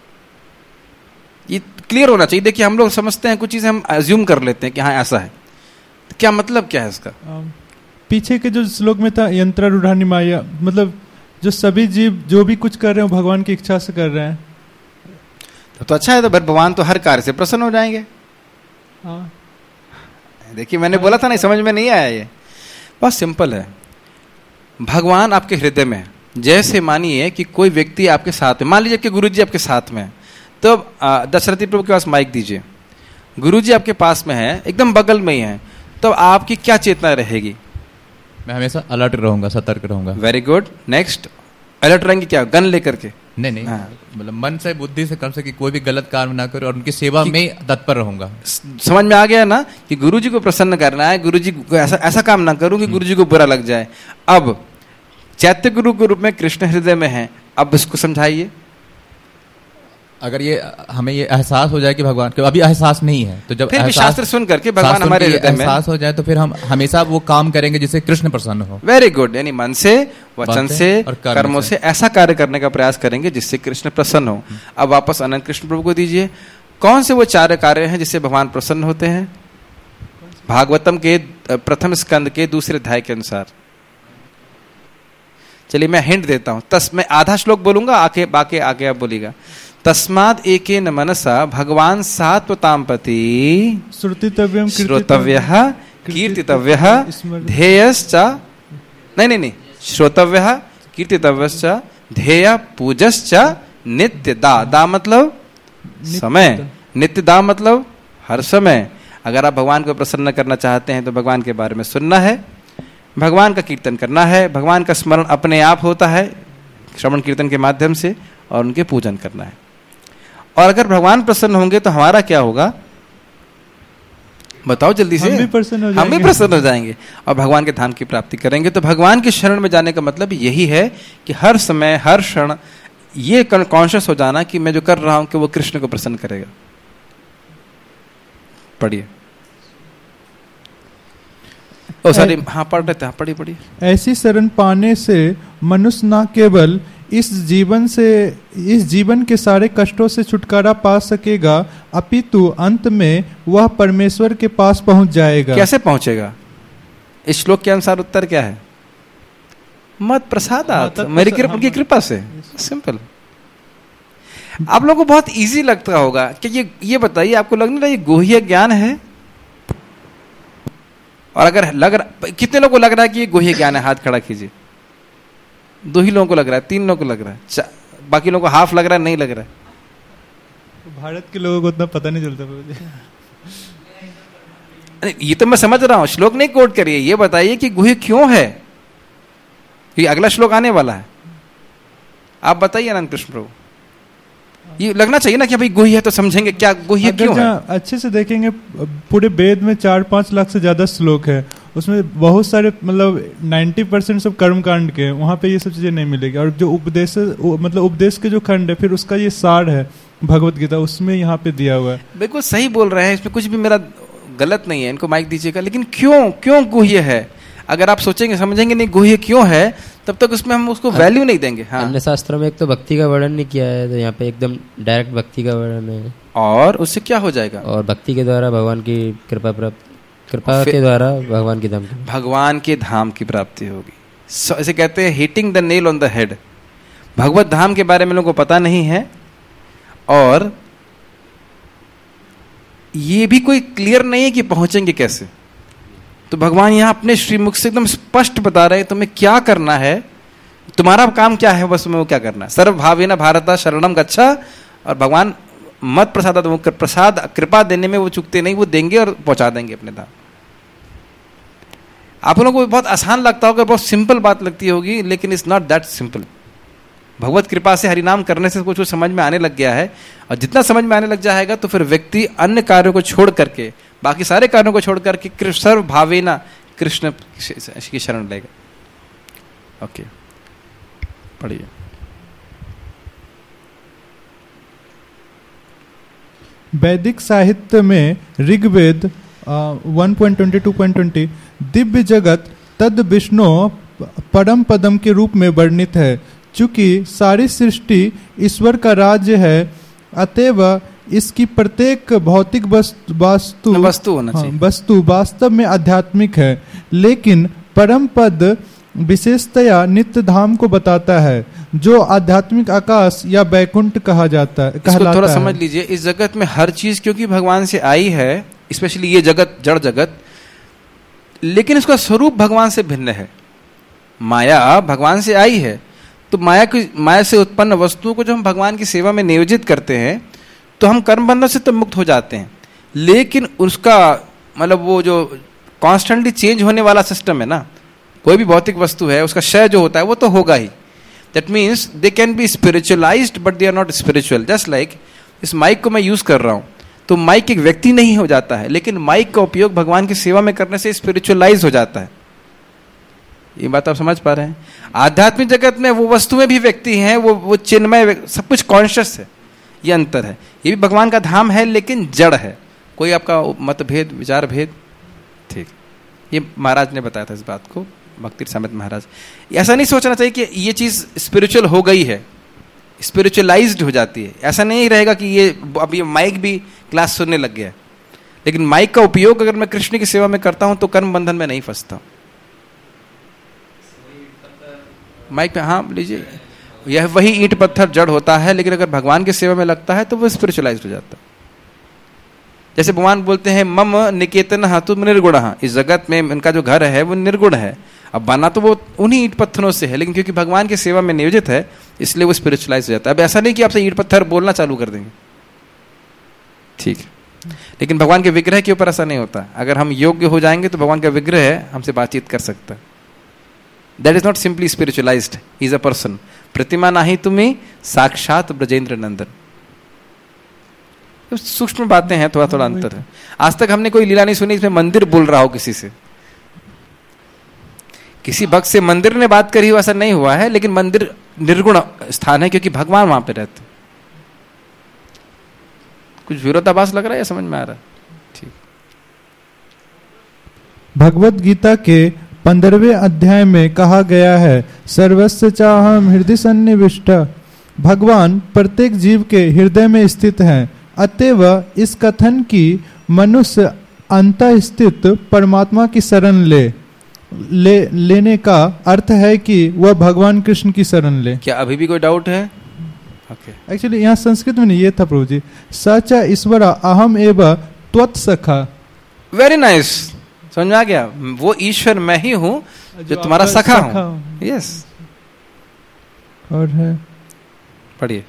ये क्लियर होना चाहिए। देखिए हम लोग समझते हैं कुछ चीजें, हम अज्यूम कर लेते हैं कि हाँ ऐसा है, तो क्या मतलब क्या है इसका? पीछे के जो श्लोक में था, यंत्र रूढ़ानी माया, मतलब जो सभी जीव जो भी कुछ कर रहे हो भगवान की इच्छा से कर रहे हैं। तो अच्छा है, तो भगवान तो हर कार्य से प्रसन्न हो जाएंगे। हाँ। देखिए मैंने बोला था नहीं, समझ में नहीं आया। ये बहुत सिंपल है। भगवान आपके हृदय में, जैसे मानिए कि कोई व्यक्ति आपके साथ में, मान लीजिए कि गुरुजी आपके साथ में, तो दशरथी प्रभु के पास माइक दीजिए, गुरुजी आपके पास में है, एकदम बगल में ही है, तो आपकी क्या चेतना रहेगी? मैं हमेशा अलर्ट रहूंगा, सतर्क रहूंगा। Very good, next. अलर्ट रहेंगे क्या? गन लेकर के? नहीं नहीं, मतलब मन से बुद्धि से कर सके, कोई भी गलत काम ना करे और उनकी सेवा में तत्पर रहूंगा। समझ में आ गया ना कि गुरुजी को प्रसन्न करना है, गुरुजी को ऐसा ऐसा काम ना करूं कि गुरुजी को बुरा लग जाए। अब चैत्य गुरु के रूप में कृष्ण हृदय में है, अब इसको समझाइए। अगर ये हमें ये एहसास हो जाए कि भगवान के अभी एहसास नहीं है, तो जब फिर भी शास्त्र सुन करके भगवान हमारे हृदय में एहसास हो जाए तो फिर हम हमेशा वो काम करेंगे जिससे कृष्ण प्रसन्न हो। वेरी गुड, यानी मन से, वचन से और कर्मों से ऐसा कार्य करने का प्रयास करेंगे जिससे कृष्ण प्रसन्न हो। अब वापस अनंत कृष्ण प्रभु को दीजिए। कौन से वो चार कार्य हैं जिससे भगवान प्रसन्न होते हैं? भागवतम के प्रथम स्कंद के दूसरे अध्याय के अनुसार। चलिए मैं हिंट देता हूं। तस मैं आधा श्लोक बोलूंगा, आके बाकी आगे आप बोलिएगा। तस्माद एकेन मनसा भगवान सात्वताम प्रति श्रुतितव्यम श्रोतव्यः कीर्तितव्यः ध्येयश्च, नहीं नहीं नहीं, श्रोतव्यः कीर्तितव्यश्च ध्येय पूजश्च नित्य दा। दा मतलब समय, नित्य दा मतलब हर समय अगर आप भगवान को प्रसन्न करना चाहते हैं तो भगवान के बारे में सुनना है, भगवान का कीर्तन करना है, भगवान का स्मरण अपने आप होता है श्रवण कीर्तन के माध्यम से, और उनके पूजन करना है। और अगर भगवान प्रसन्न होंगे तो हमारा क्या होगा, बताओ जल्दी से। हम भी प्रसन्न हो हम भी प्रसन्न हो जाएंगे और भगवान के धाम की प्राप्ति करेंगे। तो भगवान के शरण में जाने का मतलब यही है कि हर समय हर क्षण ये कॉन्शियस हो जाना कि मैं जो कर रहा हूं कि वो कृष्ण को प्रसन्न करेगा। पढ़िए। ओ सॉरी, हाँ पढ़ रहे थे, हाँ पढ़िए पढ़िए। ऐसी शरण पाने से मनुष्य न केवल इस जीवन से इस जीवन के सारे कष्टों से छुटकारा पा सकेगा, अपितु अंत में वह परमेश्वर के पास पहुंच जाएगा। कैसे पहुंचेगा? इस श्लोक के अनुसार उत्तर क्या है? मत प्रसादात, मेरी कृपा की कृपा से। सिंपल। आप लोगों को बहुत इजी लगता होगा कि ये ये बताइए, आपको लगने लगा ये गुह्य ज्ञान है? और अगर लग रहा, कितने लोगों को लग रहा है कि ये गुह्य ज्ञान है? हाथ खड़ा कीजिए। दो ही लोगों को लग रहा है, तीन लोगों को लग रहा है, बाकी लोगों को हाफ लग रहा है, नहीं लग रहा है। भारत के लोगों को उतना पता नहीं चलता। ये तो मैं समझ रहा हूं, श्लोक नहीं कोट करिए, ये बताइए कि गुह्य क्यों है। ये अगला श्लोक आने वाला है, आप बताइए अनंत कृष्ण प्रभु। ये लगना चाहिए ना कि भाई गुह्य है तो समझेंगे क्या गुह्य क्यों है। अच्छे से देखेंगे पूरे वेद में चार पांच लाख से ज्यादा श्लोक है, उसमें बहुत सारे मतलब नब्बे परसेंट सब कर्म कांड के, वहां पे ये सब चीजें नहीं मिलेगी। और जो उपदेश मतलब उपदेश के जो खंड है, फिर उसका ये सार है भगवत गीता, उसमें यहाँ पे दिया हुआ है। बिल्कुल सही बोल रहे हैं, इसमें कुछ भी मेरा गलत नहीं है, इनको माइक दीजिएगा। लेकिन क्यों क्यों गुह्य है? अगर आप सोचेंगे समझेंगे नहीं गुह्य क्यों है, तब तक उसमें हम उसको वैल्यू नहीं देंगे। हाँ, अन्य शास्त्रों में एक तो भक्ति का वर्णन नहीं किया है, तो यहाँ पे एकदम डायरेक्ट भक्ति का वर्णन है। और उससे क्या हो जाएगा? और भक्ति के द्वारा भगवान की कृपा प्राप्त कृपा के द्वारा भगवान की धाम भगवान के धाम की प्राप्ति होगी। ऐसे कहते हैं hitting the nail on the head. भगवत धाम के बारे में लोगों को पता नहीं है, और ये भी कोई क्लियर नहीं है कि पहुंचेंगे कैसे। तो भगवान यहां अपने श्रीमुख से एकदम स्पष्ट बता रहे हैं तुम्हें क्या करना है, तुम्हारा काम क्या है, बस तुम्हें वो क्या करना है। सर्व भावेन भारत शरणम गच्छा। और भगवान मत प्रसाद, वो प्रसाद कृपा देने में वो चूकते नहीं, वो देंगे और पहुंचा देंगे अपने धाम। आप लोगों को बहुत आसान लगता होगा, बहुत सिंपल बात लगती होगी, लेकिन इट्स नॉट दैट सिंपल। भगवत कृपा से हरिनाम करने से कुछ कुछ समझ में आने लग गया है, और जितना समझ में आने लग जाएगा तो फिर व्यक्ति अन्य कार्यों को छोड़ करके, बाकी सारे कार्यों को छोड़ करके सर्व भावेना कृष्ण की शरण लेगा। ओके, पढ़िए। वैदिक साहित्य में Rigveda one point twenty two point twenty दिव्य जगत तद विष्णु परम पदम के रूप में वर्णित है। चूंकि सारी सृष्टि ईश्वर का राज्य है, अतएव इसकी प्रत्येक भौतिक वस्तु वस्तु वस्तु होना चाहिए। हाँ, वस्तु वास्तव में आध्यात्मिक है, लेकिन परम पद विशेषतया नित्य धाम को बताता है, जो आध्यात्मिक आकाश या बैकुंठ कहा जाता है। इसको थोड़ा समझ लीजिए, इस जगत में हर चीज क्योंकि भगवान से आई है, स्पेशली ये जगत जड़ जगत, लेकिन इसका स्वरूप भगवान से भिन्न है। माया भगवान से आई है, तो माया की माया से उत्पन्न वस्तुओं को जब हम भगवान की सेवा में नियोजित करते हैं तो हम कर्म बंधन से तो मुक्त हो जाते हैं, लेकिन उसका मतलब वो जो कॉन्स्टेंटली चेंज होने वाला सिस्टम है ना, कोई भी भौतिक वस्तु है उसका क्षय जो होता है वो तो होगा ही। That means they can be spiritualized but they are not spiritual. Just like इस माइक को मैं यूज कर रहा हूं, तो माइक एक व्यक्ति नहीं हो जाता है, लेकिन माइक का उपयोग भगवान की सेवा में करने से स्पिरिचुअलाइज हो जाता है। ये बात आप समझ पा रहे हैं? आध्यात्मिक जगत में वो वस्तुएं भी व्यक्ति हैं, वो वो चिन्मय, सब कुछ कॉन्शियस है। ये अंतर है। ये भी भगवान का धाम है, लेकिन जड़ है। कोई आपका मतभेद, विचार भेद? ठीक, ये महाराज ने बताया था इस बात को, भक्ति समेत महाराज। ऐसा नहीं सोचना चाहिए कि ये चीज स्पिरिचुअल हो गई है, स्पिरिचुअलाइज्ड हो जाती है। ऐसा नहीं रहेगा कि ये अब ये माइक भी क्लास सुनने लग गया है, लेकिन माइक का उपयोग अगर मैं कृष्ण की सेवा में करता हूं तो कर्म बंधन में नहीं फंसता हूं। माइक पे हाँ लीजिए, यह वही ईंट पत्थर जड़ होता है, लेकिन अगर भगवान की सेवा में लगता है तो वो स्पिरिचुअलाइज्ड हो जाता है। जैसे भगवान बोलते हैं मम निकेतन हाथु निर्गुण, इस जगत में इनका जो घर है वो निर्गुण है। अब बना तो वो उन्हीं ईंट पत्थरों से है, लेकिन क्योंकि भगवान की सेवा में नियोजित है इसलिए वो स्पिरिचुअलाइज हो जाता है। अब ऐसा नहीं कि आपसे ईंट पत्थर बोलना चालू कर देंगे। ठीक है, लेकिन भगवान के विग्रह के ऊपर ऐसा नहीं होता। अगर हम योग्य हो जाएंगे तो भगवान का विग्रह हमसे बातचीत कर सकता है। That is not simply spiritualized, he is a person. प्रतिमा नाही तुम्हें साक्षात ब्रजेंद्र नंदन। तो सूक्ष्म बातें हैं, थोड़ा थोड़ा अंतर है। आज तक हमने कोई लीला नहीं सुनी इसमें मंदिर बोल रहा हो किसी से, किसी भक्त से मंदिर ने बात करी हो, ऐसा नहीं हुआ है। लेकिन मंदिर निर्गुण स्थान है क्योंकि भगवान वहां पे रहते। कुछ विरोधाभास लग रहा है या समझ में आ रहा है? ठीक। भगवत गीता के पंद्रहवें अध्याय में कहा गया है, सर्वस्य चाहम हृदय सन्निविष्ट। भगवान प्रत्येक जीव के हृदय में स्थित हैं। अतएव इस कथन की मनुष्य अंतः स्थित परमात्मा की शरण ले ले लेने का अर्थ है कि वह भगवान कृष्ण की शरण ले। क्या अभी भी कोई डाउट है? ओके। एक्चुअली यहाँ संस्कृत में नहीं, ये था प्रभु जी, सच ईश्वर अहम एव त्वत् सखा। वेरी नाइस, समझ में आ गया। वो ईश्वर मैं ही हूं जो, जो तुम्हारा सखा हूं। यस। और है पढ़िए।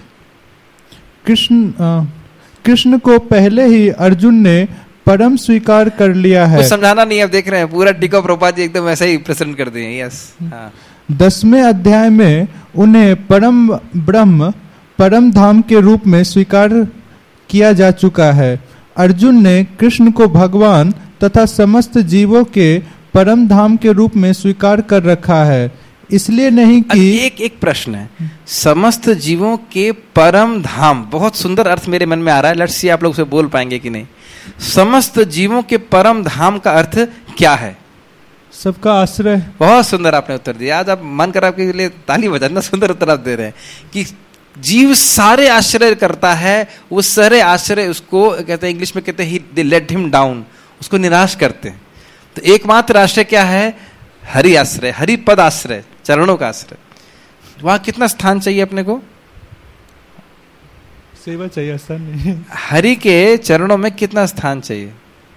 कृष्ण कृष्ण को पहले ही अर्जुन ने परम स्वीकार कर लिया है। कुछ समझाना नहीं, अब देख रहे हैं पूरा टीका प्रभुपाद जी एकदम ऐसे ही प्रेजेंट कर दिए। यस। हाँ। दसवें अध्याय में उन्हें परम ब्रह्म परम धाम के रूप में स्वीकार किया जा चुका है। अर्जुन ने कृष्ण को भगवान तथा समस्त जीवों के परम धाम के रूप में स्वीकार कर रखा है। इसलिए नहीं कि एक एक प्रश्न है, समस्त जीवों के परम धाम, बहुत सुंदर अर्थ मेरे मन में आ रहा है। लेट्स सी आप लोग उसे बोल पाएंगे कि नहीं। समस्त जीवों के परम धाम का अर्थ क्या है? सबका आश्रय। बहुत सुंदर आपने उत्तर दिया। आज आप मन कर आपके लिए ताली बजाना, सुंदर उत्तर आप दे रहे हैं कि जीव सारे आश्रय करता है। वो सारे आश्रय उसको कहते हैं, इंग्लिश में कहते हैं दे लेट हिम डाउन, उसको निराश करते हैं। तो एकमात्र आश्रय क्या है? हरि आश्रय, हरि पद आश्रय, चरणों का आश्रय। वहां कितना स्थान चाहिए अपने को? सेवा चाहिए, स्थान नहीं। हरि के चरणों में कितना स्थान चाहिए?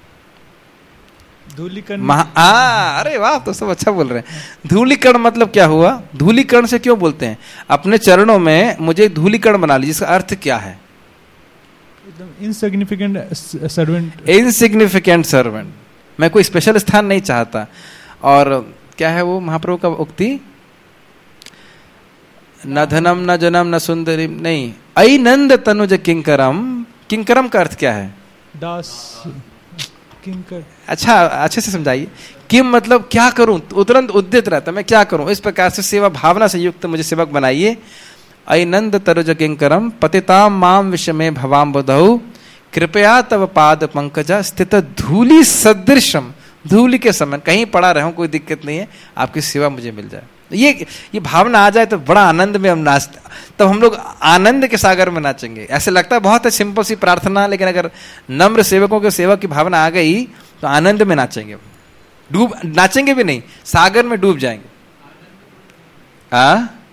धूलिकण। अरे वाह, तो सब अच्छा बोल रहे हैं। धूलिकण मतलब क्या हुआ? धूलिकण से क्यों बोलते हैं? अपने चरणों में मुझे धूलिकण बना लीजिए, जिसका अर्थ क्या है? Insignificant servant. Insignificant servant. मैं कोई स्पेशल स्थान नहीं चाहता। और क्या है वो महाप्रभु का उक्ति? न धनम न जनम न सुंदरी, नहीं, ऐ नंद तनुज किंकरम। किंकरम का अर्थ क्या है? दास, किंकर। अच्छा, अच्छे से समझाइए। किम मतलब क्या करूं, तुरंत उद्यत रहता, मैं क्या करूं। इस प्रकार से सेवा भावना से युक्त मुझे सेवक बनाइए। ऐ नंद तनुज किंकरम पतिताम माम विषमे भवाम बुधौ कृपया तव पाद पंकजा स्थित धूलि सदृशम। धूलि के समान कहीं पड़ा रहूं, कोई दिक्कत नहीं है, आपकी सेवा मुझे मिल जाए। ये ये भावना आ जाए तो बड़ा आनंद में हम नाचते, तब हम लोग आनंद के सागर में नाचेंगे। ऐसे लगता है बहुत है सिंपल सी प्रार्थना, लेकिन अगर नम्र सेवकों के सेवा की भावना आ गई तो आनंद में नाचेंगे। डूब नाचेंगे भी नहीं, सागर में डूब जाएंगे। हाँ,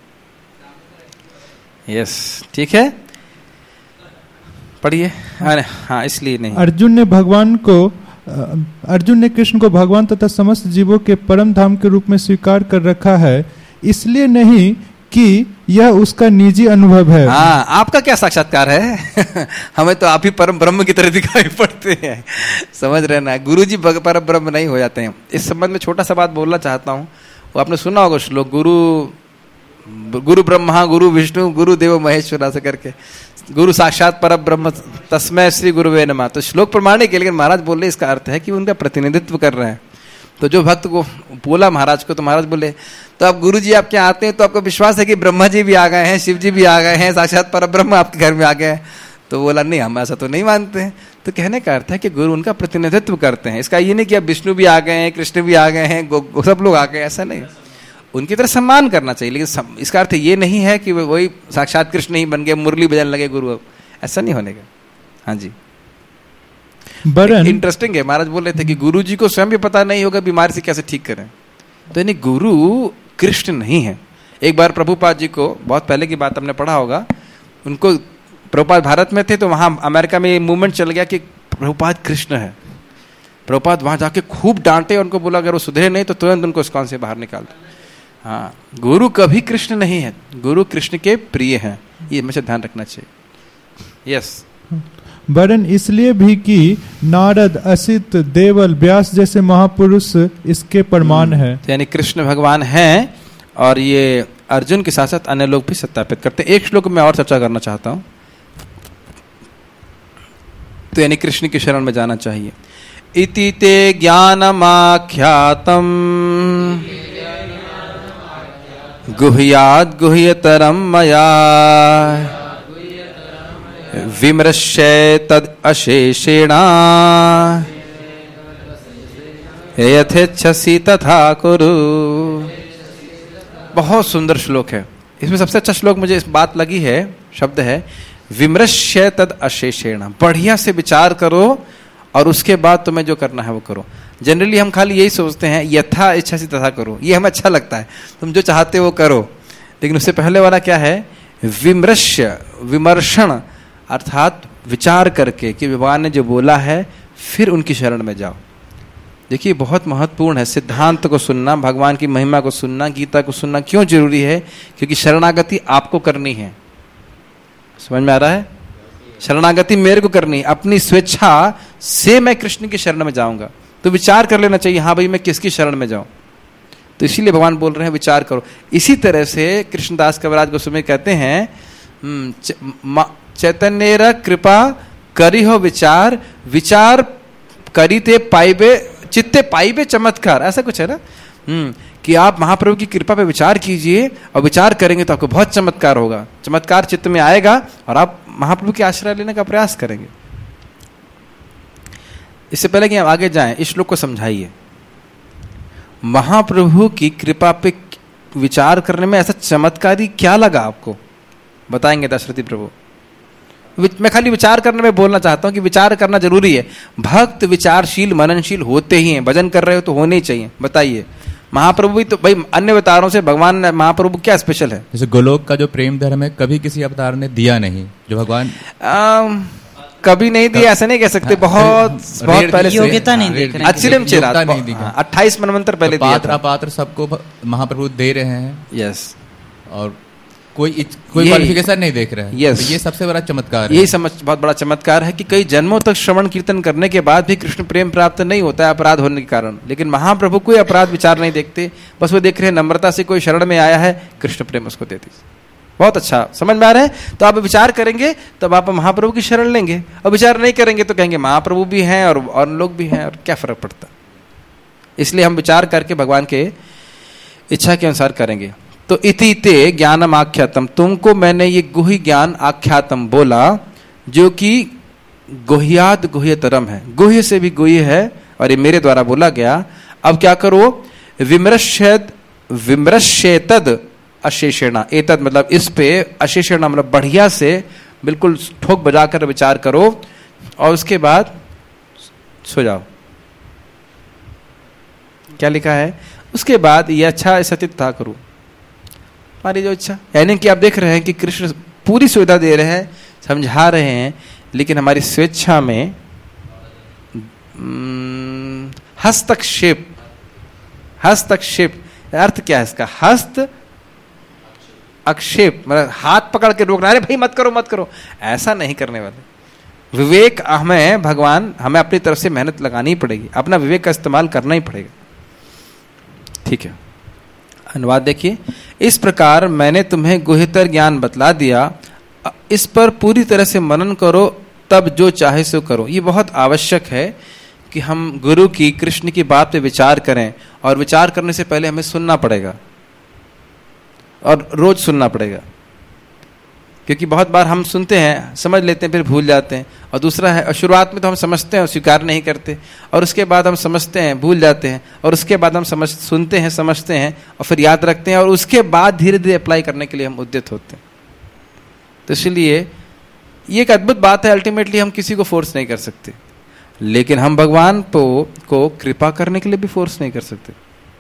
यस, ठीक है, पढ़िए। हाँ, इसलिए नहीं। अर्जुन ने भगवान को अर्जुन ने कृष्ण को भगवान तथा समस्त जीवों के परम धाम के रूप में स्वीकार कर रखा है, इसलिए नहीं कि यह उसका निजी अनुभव है। हाँ, आपका क्या साक्षात्कार है? हमें तो आप ही परम ब्रह्म की तरह दिखाई पड़ते हैं, समझ रहे ना। गुरु जी परम ब्रह्म नहीं हो जाते हैं। इस संबंध में छोटा सा बात बोलना चाहता हूँ। वो आपने सुना होगा श्लोक, गुरु गुरु ब्रह्मा गुरु विष्णु गुरु देव महेश्वर, ऐसा करके, गुरु साक्षात पर ब्रह्म तस्मै श्री गुरुवे नमः। तो श्लोक प्रमाणिक है, लेकिन महाराज बोल रहे इसका अर्थ है कि उनका प्रतिनिधित्व कर रहे हैं। तो जो भक्त को बोला महाराज को, तो महाराज बोले तो आप गुरु जी आपके आते हैं तो आपको विश्वास है कि ब्रह्मा जी भी आ गए हैं, शिव जी भी आ गए हैं, साक्षात पर ब्रह्म आपके घर में आ गए हैं? तो बोला नहीं, हम ऐसा तो नहीं मानते हैं। तो कहने का अर्थ है कि गुरु उनका प्रतिनिधित्व करते हैं। इसका ये नहीं कि अब विष्णु भी आ गए हैं, कृष्ण भी आ गए हैं, सब लोग आ गए, ऐसा नहीं। उनकी तरह सम्मान करना चाहिए, लेकिन इसका अर्थ ये नहीं है कि वही साक्षात कृष्ण ही बन गए, मुरली बजन लगे गुरु, अब ऐसा नहीं होने का। हाँ जी, इंटरेस्टिंग है। महाराज बोल रहे थे कि गुरु जी को स्वयं भी पता नहीं होगा बीमारी से कैसे ठीक करें। तो यानी गुरु कृष्ण नहीं है। एक बार प्रभुपाद जी को, बहुत पहले की बात हमने पढ़ा होगा, उनको प्रभुपाद भारत में थे तो वहां अमेरिका में मूवमेंट चल गया कि प्रभुपाद कृष्ण है। प्रभुपाद वहां जाके खूब डांटे, उनको बोला अगर वो सुधरे नहीं तो तुरंत उनको इस्कॉन से बाहर निकाल दो। हाँ, गुरु कभी कृष्ण नहीं है, गुरु कृष्ण के प्रिय हैं, ये हमेशा ध्यान रखना चाहिए। यस। वरन इसलिए भी कि नारद, असित, देवल, व्यास जैसे महापुरुष इसके प्रमाण है। यानी कृष्ण भगवान हैं और ये अर्जुन के साथ साथ अन्य लोग भी सत्यापित करते हैं। एक श्लोक में और चर्चा करना चाहता हूं। तो यानी कृष्ण की शरण में जाना चाहिए। इति ते ज्ञानमाख्यातम गुह्याद् गुह्यतरम मया विमृश्य तद अशेषेण यथेच्छसि तथा कुरु। बहुत सुंदर श्लोक है। इसमें सबसे अच्छा श्लोक मुझे इस बात लगी है, शब्द है विमृश्य तद अशेषेण। बढ़िया से विचार करो और उसके बाद तुम्हें जो करना है वो करो। जनरली हम खाली यही सोचते हैं यथा इच्छा से तथा करो, ये हमें अच्छा लगता है, तुम जो चाहते हो वो करो। लेकिन उससे पहले वाला क्या है? विमृश्य, विमर्शन, अर्थात विचार करके कि भगवान ने जो बोला है फिर उनकी शरण में जाओ। देखिए बहुत महत्वपूर्ण है सिद्धांत को सुनना, भगवान की महिमा को सुनना, गीता को सुनना। क्यों जरूरी है? क्योंकि शरणागति आपको करनी है। समझ में आ रहा है? शरणागति मेरे को करनी, अपनी स्वेच्छा से मैं कृष्ण की शरण में जाऊंगा। तो विचार कर लेना चाहिए, हाँ भाई मैं किसकी शरण में जाऊं। तो इसीलिए भगवान बोल रहे हैं विचार करो। इसी तरह से कृष्णदास कविराज गोस्वामी कहते हैं चैतन्य कृपा करी हो विचार, विचार करीते पाइबे चित्ते पाइबे चमत्कार, ऐसा कुछ है ना। हम्म कि आप महाप्रभु की कृपा पे विचार कीजिए और विचार करेंगे तो आपको बहुत चमत्कार होगा। चमत्कार चित्त में आएगा और आप महाप्रभु की आश्रय लेने का प्रयास करेंगे। इससे पहले कि हम आगे जाएं, इस श्लोक को समझाइए। महाप्रभु की कृपा पे विचार करने में ऐसा चमत्कारी क्या लगा आपको? बताएंगे दशरथी प्रभु। मैं खाली विचार करने में बोलना चाहता हूं कि विचार करना जरूरी है। भक्त विचारशील मननशील होते ही हैं। भजन कर रहे हो तो होने ही चाहिए। बताइए, महाप्रभु भी तो भाई अन्य अवतारों से भगवान महाप्रभु क्या स्पेशल है? जैसे गोलोक का जो प्रेम धर्म है कभी किसी अवतार ने दिया नहीं, जो भगवान आ, कभी नहीं दिया ऐसा नहीं कह सकते। बहुत बहुत पहले योग्यता नहीं देख रहे हैं। अट्ठाईस मनवंतर पहले पात्र अपात्र सबको महाप्रभु दे रहे हैं। यस, और कोई कोई क्वालिफिकेशन नहीं देख रहे हैं। yes. तो ये सबसे बड़ा चमत्कार है। यही समझ बहुत बड़ा चमत्कार है कि कई जन्मों तक श्रवण कीर्तन करने के बाद भी कृष्ण प्रेम प्राप्त नहीं होता है अपराध होने के कारण। लेकिन महाप्रभु कोई अपराध विचार नहीं देखते, बस वो देख रहे हैं नम्रता से कोई शरण में आया है, कृष्ण प्रेम उसको देते। बहुत अच्छा समझ में आ रहा है। तो आप विचार करेंगे तब आप महाप्रभु की शरण लेंगे, और विचार नहीं करेंगे तो कहेंगे महाप्रभु भी हैं और और लोग भी हैं और क्या फर्क पड़ता। इसलिए हम विचार करके भगवान के इच्छा के अनुसार करेंगे। तो इति ते ज्ञानम आख्यातम, तुमको मैंने ये गुह्य ज्ञान आख्यातम बोला जो कि गुह्याद गुह्यतरम है, गुह्य से भी गुह्य है और ये मेरे द्वारा बोला गया। अब क्या करो? विमृश्यद विमृश्येतद अशेषेणा। एतद मतलब इस पे, अशेषेणा मतलब बढ़िया से बिल्कुल ठोक बजाकर विचार करो और उसके बाद सो जाओ। क्या लिखा है? उसके बाद ये अच्छा सतित था करो हमारी जो इच्छा। यानी कि आप देख रहे हैं कि कृष्ण पूरी सुविधा दे रहे हैं, समझा रहे हैं, लेकिन हमारी स्वेच्छा में हस्तक्षेप। हस्तक्षेप अर्थ क्या है इसका? हस्त अक्षेप मतलब हाथ पकड़ के रोकना, अरे भाई मत करो मत करो, ऐसा नहीं करने वाले। विवेक हमें भगवान हमें अपनी तरफ से मेहनत लगानी पड़ेगी, अपना विवेक का इस्तेमाल करना ही पड़ेगा। ठीक है, अनुवाद देखिए। इस प्रकार मैंने तुम्हें गुह्यतर ज्ञान बतला दिया, इस पर पूरी तरह से मनन करो, तब जो चाहे सो करो। ये बहुत आवश्यक है कि हम गुरु की, कृष्ण की बात पे विचार करें, और विचार करने से पहले हमें सुनना पड़ेगा और रोज सुनना पड़ेगा। क्योंकि बहुत बार हम सुनते हैं, समझ लेते हैं, फिर भूल जाते हैं। और दूसरा है, शुरुआत में तो हम समझते हैं और स्वीकार नहीं करते, और उसके बाद हम समझते हैं, भूल जाते हैं, और उसके बाद हम समझ सुनते हैं, समझते हैं, और फिर याद रखते हैं, और उसके बाद धीरे धीरे अप्लाई करने के लिए हम उद्यत होते हैं। तो इसलिए ये एक अद्भुत बात है। अल्टीमेटली हम किसी को फोर्स नहीं कर सकते, लेकिन हम भगवान को, को कृपा करने के लिए भी फोर्स नहीं कर सकते।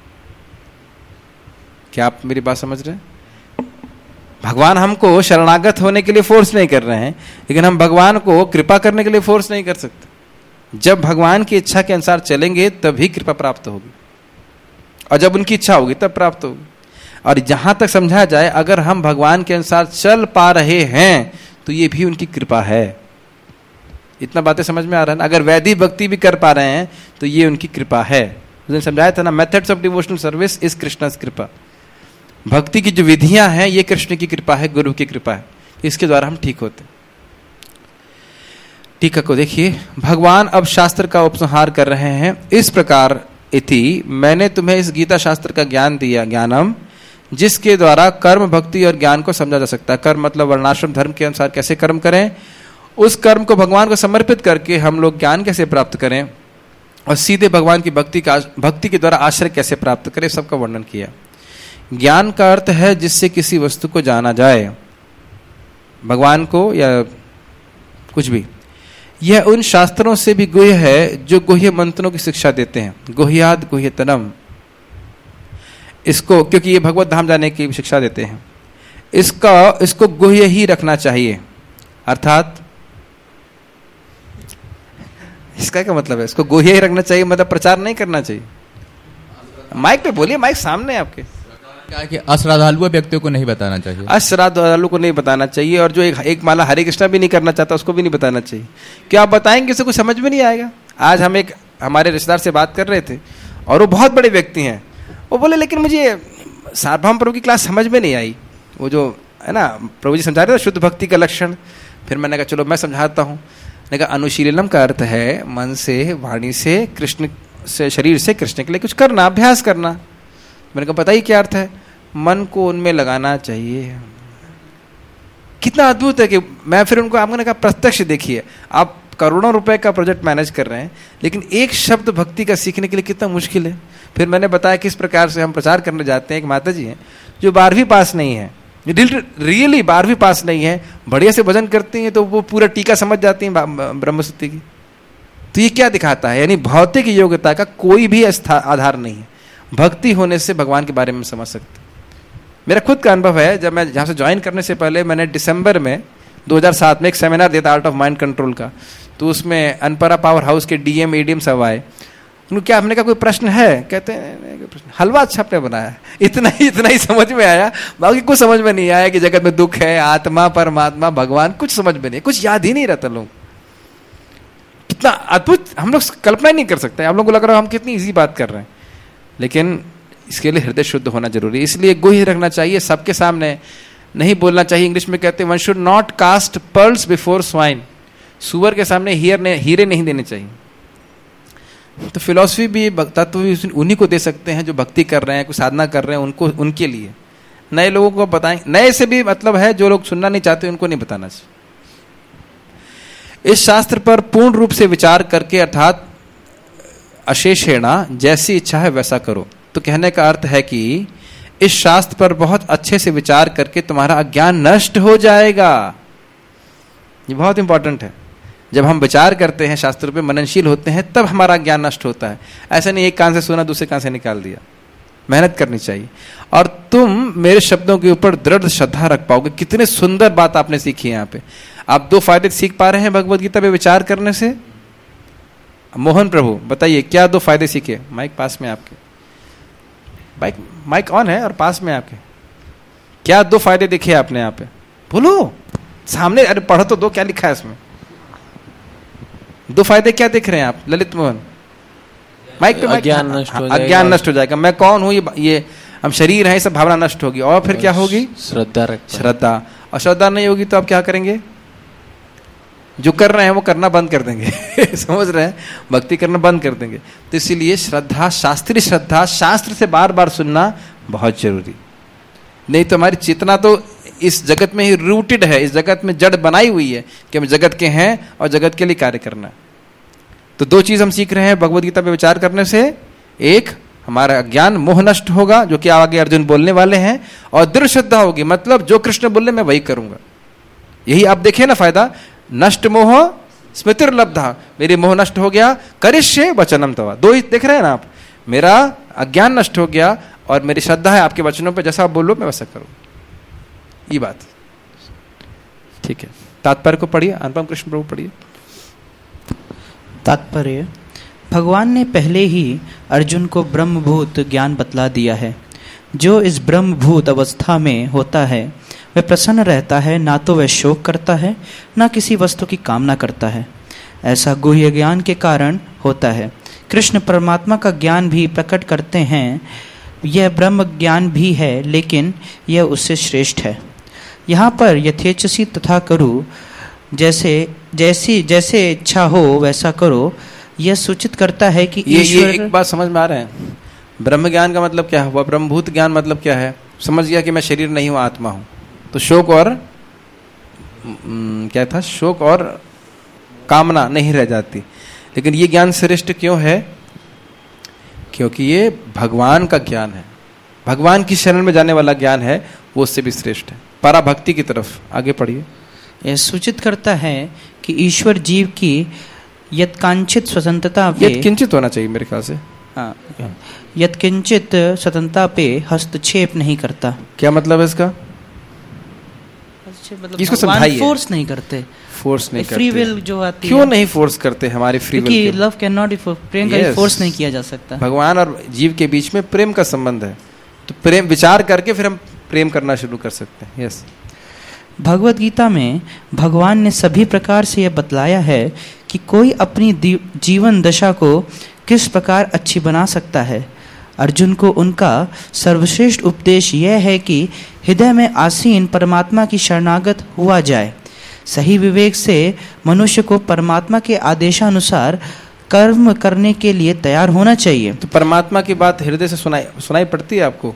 क्या आप मेरी बात समझ रहे हैं? भगवान हमको शरणागत होने के लिए फोर्स नहीं कर रहे हैं, लेकिन हम भगवान को कृपा करने के लिए फोर्स नहीं कर सकते। जब भगवान की इच्छा के अनुसार चलेंगे तभी कृपा प्राप्त होगी, और जब उनकी इच्छा होगी तब प्राप्त होगी। और जहां तक समझा जाए, अगर हम भगवान के अनुसार चल पा रहे हैं तो ये भी उनकी कृपा है। इतना बातें समझ में आ रहा है ना? अगर वैदिक भक्ति भी कर पा रहे हैं तो ये उनकी कृपा है। उसने समझाया था ना, methods of devotional service is Krishna's कृपा। भक्ति की जो विधियां हैं ये कृष्ण की कृपा है, गुरु की कृपा है, इसके द्वारा हम ठीक होते। टीका को देखिए, भगवान अब शास्त्र का उपसंहार कर रहे हैं। इस प्रकार इति, मैंने तुम्हें इस गीता शास्त्र का ज्ञान दिया, ज्ञानम, जिसके द्वारा कर्म, भक्ति और ज्ञान को समझा जा सकता है। कर्म मतलब वर्णाश्रम धर्म के अनुसार कैसे कर्म करें, उस कर्म को भगवान को समर्पित करके हम लोग ज्ञान कैसे प्राप्त करें, और सीधे भगवान की भक्ति का भक्ति के द्वारा आश्रय कैसे प्राप्त करें, सबका वर्णन किया। ज्ञान का अर्थ है जिससे किसी वस्तु को जाना जाए, भगवान को या कुछ भी। यह उन शास्त्रों से भी गुह्य है जो गुह्य मंत्रों की शिक्षा देते हैं। गुह्याद गुह्यतनम, इसको, क्योंकि ये भगवत धाम जाने की शिक्षा देते हैं, इसका इसको गुह्य ही रखना चाहिए। अर्थात इसका क्या मतलब है? इसको गुह्य ही रखना चाहिए मतलब प्रचार नहीं करना चाहिए। माइक पे बोलिए, माइक सामने है आपके। क्या कि अश्रद्धालु व्यक्तियों को नहीं बताना चाहिए, अश्रद्धालु को नहीं बताना चाहिए, और जो एक, एक माला हरे कृष्णा भी नहीं करना चाहता उसको भी नहीं बताना चाहिए। क्या आप बताएंगे उसे कुछ समझ में नहीं आएगा। आज हम एक हमारे रिश्तेदार से बात कर रहे थे और वो बहुत बड़े व्यक्ति हैं, वो बोले लेकिन मुझे सार्वभौम प्रभु की क्लास समझ में नहीं आई, वो जो है ना प्रभु जी समझा रहे थे शुद्ध भक्ति का लक्षण। फिर मैंने कहा चलो मैं समझाता हूँ। मैंने कहा अनुशीलनम का अर्थ है मन से, वाणी से, कृष्ण से, शरीर से कृष्ण के लिए कुछ करना, अभ्यास करना। मैंने कहा पता ही क्या अर्थ है? मन को उनमें लगाना चाहिए। कितना अद्भुत है कि मैं फिर उनको आपने कहा प्रत्यक्ष देखिए, आप करोड़ों रुपए का प्रोजेक्ट मैनेज कर रहे हैं लेकिन एक शब्द भक्ति का सीखने के लिए कितना मुश्किल है। फिर मैंने बताया किस प्रकार से हम प्रचार करने जाते हैं। एक माता जी हैं जो बारहवीं पास नहीं है, रियली बारहवीं पास नहीं है, बढ़िया से भजन करती हैं तो वो पूरा टीका समझ जाती हैं ब्रह्मसूत्र की। तो ये क्या दिखाता है? यानी भौतिक योग्यता का कोई भी आधार नहीं है, भक्ति होने से भगवान के बारे में समझ सकते। मेरा खुद का अनुभव है, जब मैं जहाँ से ज्वाइन करने से पहले मैंने दिसंबर में दो हज़ार सात में एक सेमिनार दिया था आर्ट ऑफ माइंड कंट्रोल का। तो उसमें अनपरा पावर हाउस के डीएम एडीएम सब आए। उनको क्या, हमने कहा कोई प्रश्न है? कहते हैं प्रश्न, हलवा अच्छा आपने बनाया। इतना ही इतना ही समझ में आया, बाकी कुछ समझ में नहीं आया कि जगत में दुख है, आत्मा, परमात्मा, भगवान, कुछ समझ में नहीं, कुछ याद ही नहीं रहता लोग। कितना अद्भुत, हम लोग कल्पना ही नहीं कर सकते। आप लोगों को लग रहा है हम कितनी ईजी बात कर रहे हैं, लेकिन इसके लिए हृदय शुद्ध होना जरूरी है। इसलिए गुह्य रखना चाहिए, सबके सामने नहीं बोलना चाहिए। इंग्लिश में कहते हैं one should not cast pearls before swine, सुअर के सामने हीरे हीरे नहीं देने चाहिए। तो फिलॉसफी भी, तत्व भी उन्हीं को दे सकते हैं जो भक्ति कर रहे हैं, कुछ साधना कर रहे हैं, उनको, उनके लिए। नए लोगों को बताएं, नए से भी मतलब है जो लोग सुनना नहीं चाहते उनको नहीं बताना चाहिए। इस शास्त्र पर पूर्ण रूप से विचार करके, अर्थात अशेषेणा, जैसी इच्छा है वैसा करो। तो कहने का अर्थ है कि इस शास्त्र पर बहुत अच्छे से विचार करके तुम्हारा अज्ञान नष्ट हो जाएगा। ये बहुत इंपॉर्टेंट है। जब हम विचार करते हैं शास्त्रों पे, मननशील होते हैं, तब हमारा ज्ञान नष्ट होता है। ऐसा नहीं एक कान से सुना दूसरे कान से निकाल दिया। मेहनत करनी चाहिए और तुम मेरे शब्दों के ऊपर दृढ़ श्रद्धा रख पाओगे। कितने सुंदर बात आपने सीखी है यहाँ पे। आप दो फायदे सीख पा रहे हैं भगवत गीता पे विचार करने से। मोहन प्रभु बताइए क्या दो फायदे सीखे? माइक पास में आपके, माइक माइक ऑन है और पास में आपके। क्या दो फायदे दिखे आपने यहाँ पे? बोलो सामने, अरे पढ़ो तो दो, क्या लिखा है इसमें? दो फायदे क्या दिख रहे हैं आप ललित मोहन? माइक पे अज्ञान नष्ट हो जाएगा। अज्ञान नष्ट हो जाएगा, मैं कौन हूँ, ये ये हम शरीर हैं, सब भावना नष्ट होगी। और फिर क्या होगी? श्रद्धा रख श्रद्धा। और श्रद्धा नहीं होगी तो आप क्या करेंगे? जो कर रहे हैं वो करना बंद कर देंगे समझ रहे हैं? भक्ति करना बंद कर देंगे। तो इसीलिए श्रद्धा, शास्त्रीय श्रद्धा, शास्त्र से बार बार सुनना बहुत जरूरी। नहीं तो हमारी चेतना तो इस जगत में ही रूटेड है, इस जगत में जड़ बनाई हुई है कि हम जगत के हैं और जगत के लिए कार्य करना है। तो दो चीज हम सीख रहे हैं भगवद गीता पे विचार करने से। एक, हमारा अज्ञान मोह नष्ट होगा, जो कि आगे अर्जुन बोलने वाले हैं, और दृढ़ श्रद्धा होगी, मतलब जो कृष्ण बोले मैं वही करूंगा। यही आप देखे ना फायदा, नष्ट मोह स्मृतिर्लब्धा, मेरी मोह नष्ट हो गया, करिष्ये वचनम तवा। दो ही देख रहे हैं ना आप, मेरा अज्ञान नष्ट हो गया और मेरी श्रद्धा है आपके वचनों पे, जैसा आप बोलो मैं वैसा करूं। ये बात ठीक है। तात्पर्य को पढ़िए, अनुपम कृष्ण प्रभु पढ़िए। तात्पर्य, भगवान ने पहले ही अर्जुन को ब्रह्मभूत ज्ञान बतला दिया है। जो इस ब्रह्मभूत अवस्था में होता है वह प्रसन्न रहता है, ना तो वह शोक करता है ना किसी वस्तु की कामना करता है। ऐसा गुह्य ज्ञान के कारण होता है। कृष्ण परमात्मा का ज्ञान भी प्रकट करते हैं। यह ब्रह्म ज्ञान भी है, लेकिन यह उससे श्रेष्ठ है। यहाँ पर यथेच्छसी तथा करो, जैसे जैसी जैसे इच्छा हो वैसा करो, यह सूचित करता है कि ये, ईश्वर। ये एक बात समझ में आ रहे हैं, ब्रह्म ज्ञान का मतलब क्या हुआ, ब्रह्मभूत ज्ञान मतलब क्या है। समझ गया कि मैं शरीर नहीं हूं, आत्मा हूं, तो शोक और न, क्या था, शोक और कामना नहीं रह जाती। लेकिन ये ज्ञान श्रेष्ठ क्यों है, क्योंकि ये भगवान का ज्ञान है, भगवान की शरण में जाने वाला ज्ञान है, वो उससे भी श्रेष्ठ है, पराभक्ति की तरफ। आगे पढ़िए। यह सूचित करता है कि ईश्वर जीव की यत्कांचित स्वतंत्रता पे यत्किंचित होना चाहिए मेरे ख्याल से, हाँ, यत्किंचित स्वतंत्रता पे हस्तक्षेप नहीं करता। क्या मतलब है इसका, मतलब इसको समझाइए। फोर्स नहीं करते, फोर्स नहीं फ्री करते। विल जो आती क्यों है, नहीं फोर्स करते हमारी फ्री विल? क्योंकि लव कैन नॉट बी, प्रेम का Yes. फोर्स नहीं किया जा सकता। भगवान और जीव के बीच में प्रेम का संबंध है, तो प्रेम विचार करके फिर हम प्रेम करना शुरू कर सकते हैं। यस। भगवत गीता में भगवान ने सभी प्रकार से यह बतलाया है कि कोई अपनी जीवन दशा को किस प्रकार अच्छी बना सकता है। अर्जुन को उनका सर्वश्रेष्ठ उपदेश यह है कि हृदय में आसीन परमात्मा की शरणागत हुआ जाए। सही विवेक से मनुष्य को परमात्मा के आदेशानुसार कर्म करने के लिए तैयार होना चाहिए। तो परमात्मा की बात हृदय से सुनाई सुनाई पड़ती है आपको?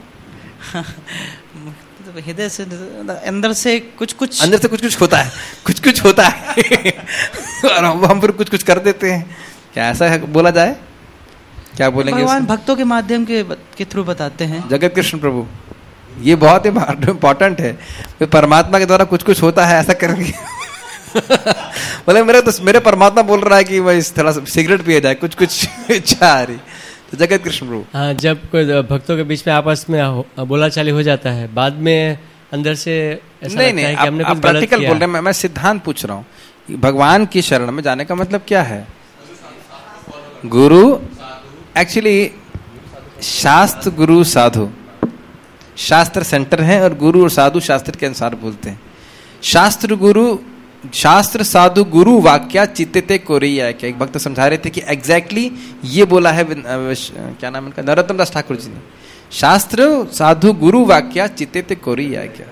हृदय से, अंदर से कुछ कुछ अंदर से कुछ कुछ होता है, कुछ कुछ होता है और हम हम फिर कुछ कुछ कर देते हैं। क्या ऐसा है, बोला जाए? क्या बोलेंगे? भगवान भक्तों के माध्यम के के थ्रू बताते हैं। जगत कृष्ण प्रभु, ये बहुत इंपॉर्टेंट है। परमात्मा के द्वारा कुछ कुछ होता है, ऐसा करेंगे बोले मेरे तो मेरे परमात्मा बोल रहा है कि वह थोड़ा सा सिगरेट पिया जाए, कुछ कुछ इच्छा आ रही। तो जगत कृष्ण प्रभु, हाँ, जब कोई भक्तों के बीच में आपस में बोला चाली हो जाता है, बाद में अंदर से ऐसा नहीं लगता नहीं है कि हमने आप कुछ गलत प्रैक्टिकल किया। बोल रहे हैं, मैं, मैं सिद्धांत पूछ रहा हूँ। भगवान की शरण में जाने का मतलब क्या है? गुरु, एक्चुअली शास्त्र गुरु साधु, शास्त्र सेंटर है और गुरु और साधु शास्त्र के अनुसार बोलते हैं। शास्त्र गुरु, शास्त्र साधु गुरु वाक्या चित्ते कोरिया। क्या एक भक्त समझा रहे थे कि एग्जैक्टली exactly ये बोला है, क्या नाम इनका, नरोत्तम दास ठाकुर जी ने, शास्त्र साधु गुरु वाक्या चित्ते कोरिया। क्या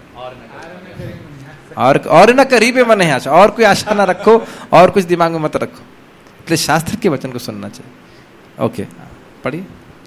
और और ना करीबे मन है आशा, और कोई आशा ना रखो, और कुछ दिमाग में मत रखो, इसलिए शास्त्र के वचन को सुनना चाहिए। ओके, पढ़िए।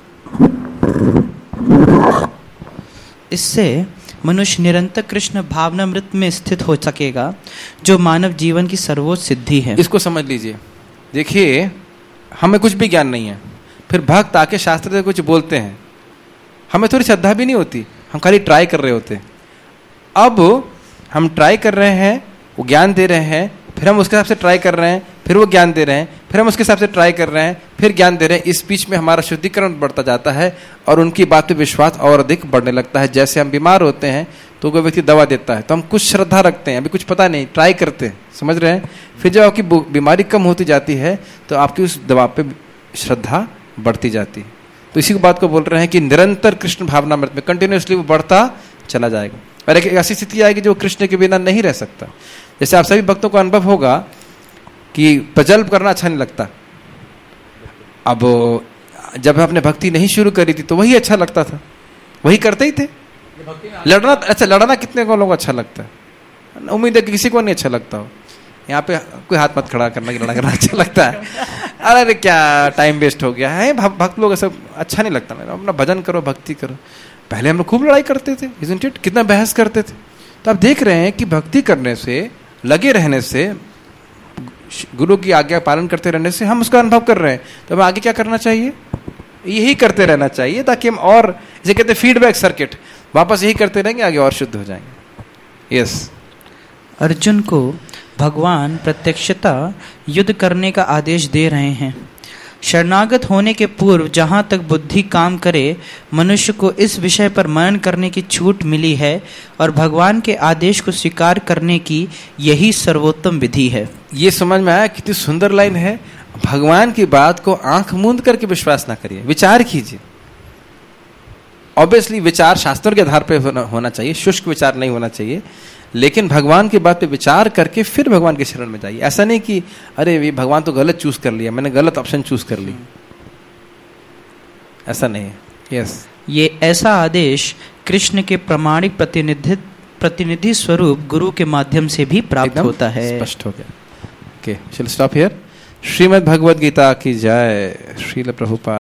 इससे मनुष्य निरंतर कृष्ण भावनामृत में स्थित हो सकेगा, जो मानव जीवन की सर्वोच्च सिद्धि है। इसको समझ लीजिए। देखिए, हमें कुछ भी ज्ञान नहीं है, फिर भक्त आके शास्त्र से कुछ बोलते हैं, हमें थोड़ी श्रद्धा भी नहीं होती, हम खाली ट्राई कर रहे होते हैं। अब हम ट्राई कर रहे हैं, वो ज्ञान दे रहे हैं, फिर हम उसके हिसाब से ट्राई कर रहे हैं, फिर वो ज्ञान दे रहे हैं, फिर हम उसके हिसाब से ट्राई कर रहे हैं, फिर ज्ञान दे रहे हैं। इस बीच में हमारा शुद्धिकरण बढ़ता जाता है और उनकी बात पे विश्वास और अधिक बढ़ने लगता है। जैसे हम बीमार होते हैं तो कोई व्यक्ति दवा देता है, तो हम कुछ श्रद्धा रखते हैं, अभी कुछ पता नहीं, ट्राई करते हैं, समझ रहे हैं। फिर जब आपकी बीमारी कम होती जाती है तो आपकी उस दवा पे श्रद्धा बढ़ती जाती है। तो इसी बात को बोल रहे हैं कि निरंतर कृष्ण भावनामृत में कंटिन्यूसली वो बढ़ता चला जाएगा और एक ऐसी स्थिति आएगी जो कृष्ण के बिना नहीं रह सकता। जैसे आप सभी भक्तों को अनुभव होगा कि प्रजल्प करना अच्छा नहीं लगता। अब जब आपने भक्ति नहीं शुरू करी थी तो वही अच्छा लगता था, वही करते ही थे। लड़ना, अच्छा लड़ना कितने को लोगों को अच्छा लगता है? उम्मीद है कि किसी को नहीं अच्छा लगता हो। यहाँ पे कोई हाथ मत खड़ा करना कि लड़ा करना अच्छा लगता है। अरे अरे क्या टाइम वेस्ट हो गया है, भक्त लोग ऐसा अच्छा नहीं लगता। अपना भजन करो, भक्ति करो। पहले हम लोग खूब लड़ाई करते थे, isn't it? कितना बहस करते थे। तो आप देख रहे हैं कि भक्ति करने से, लगे रहने से, गुरु की आज्ञा पालन करते रहने से हम उसका अनुभव कर रहे हैं। तो हमें आगे क्या करना चाहिए? यही करते रहना चाहिए, ताकि हम और, इसे कहते हैं फीडबैक सर्किट, वापस यही करते रहेंगे, आगे और शुद्ध हो जाएंगे। यस। अर्जुन को भगवान प्रत्यक्षता युद्ध करने का आदेश दे रहे हैं। शरणागत होने के पूर्व जहाँ तक बुद्धि काम करे, मनुष्य को इस विषय पर मनन करने की छूट मिली है और भगवान के आदेश को स्वीकार करने की यही सर्वोत्तम विधि है। ये समझ में आया? कितनी सुंदर लाइन है। भगवान की बात को आंख मूंद करके विश्वास ना करिए, विचार कीजिए। ऑब्वियसली विचार शास्त्रों के आधार पर होना, होना चाहिए, शुष्क विचार नहीं होना चाहिए, लेकिन भगवान की बात पे विचार करके फिर भगवान के शरण में जाइए। ऐसा नहीं कि अरे ये भगवान तो गलत चूज कर लिया, मैंने गलत ऑप्शन चूज कर ली, ऐसा नहीं है। यस, ये ऐसा आदेश कृष्ण के प्रामाणिक प्रतिनिधि प्रतिनिधि स्वरूप गुरु के माध्यम से भी प्राप्त होता है। स्पष्ट हो गया। Okay, shall stop here. Shrimad Bhagavad Gita की जय। श्रील प्रभुपाद।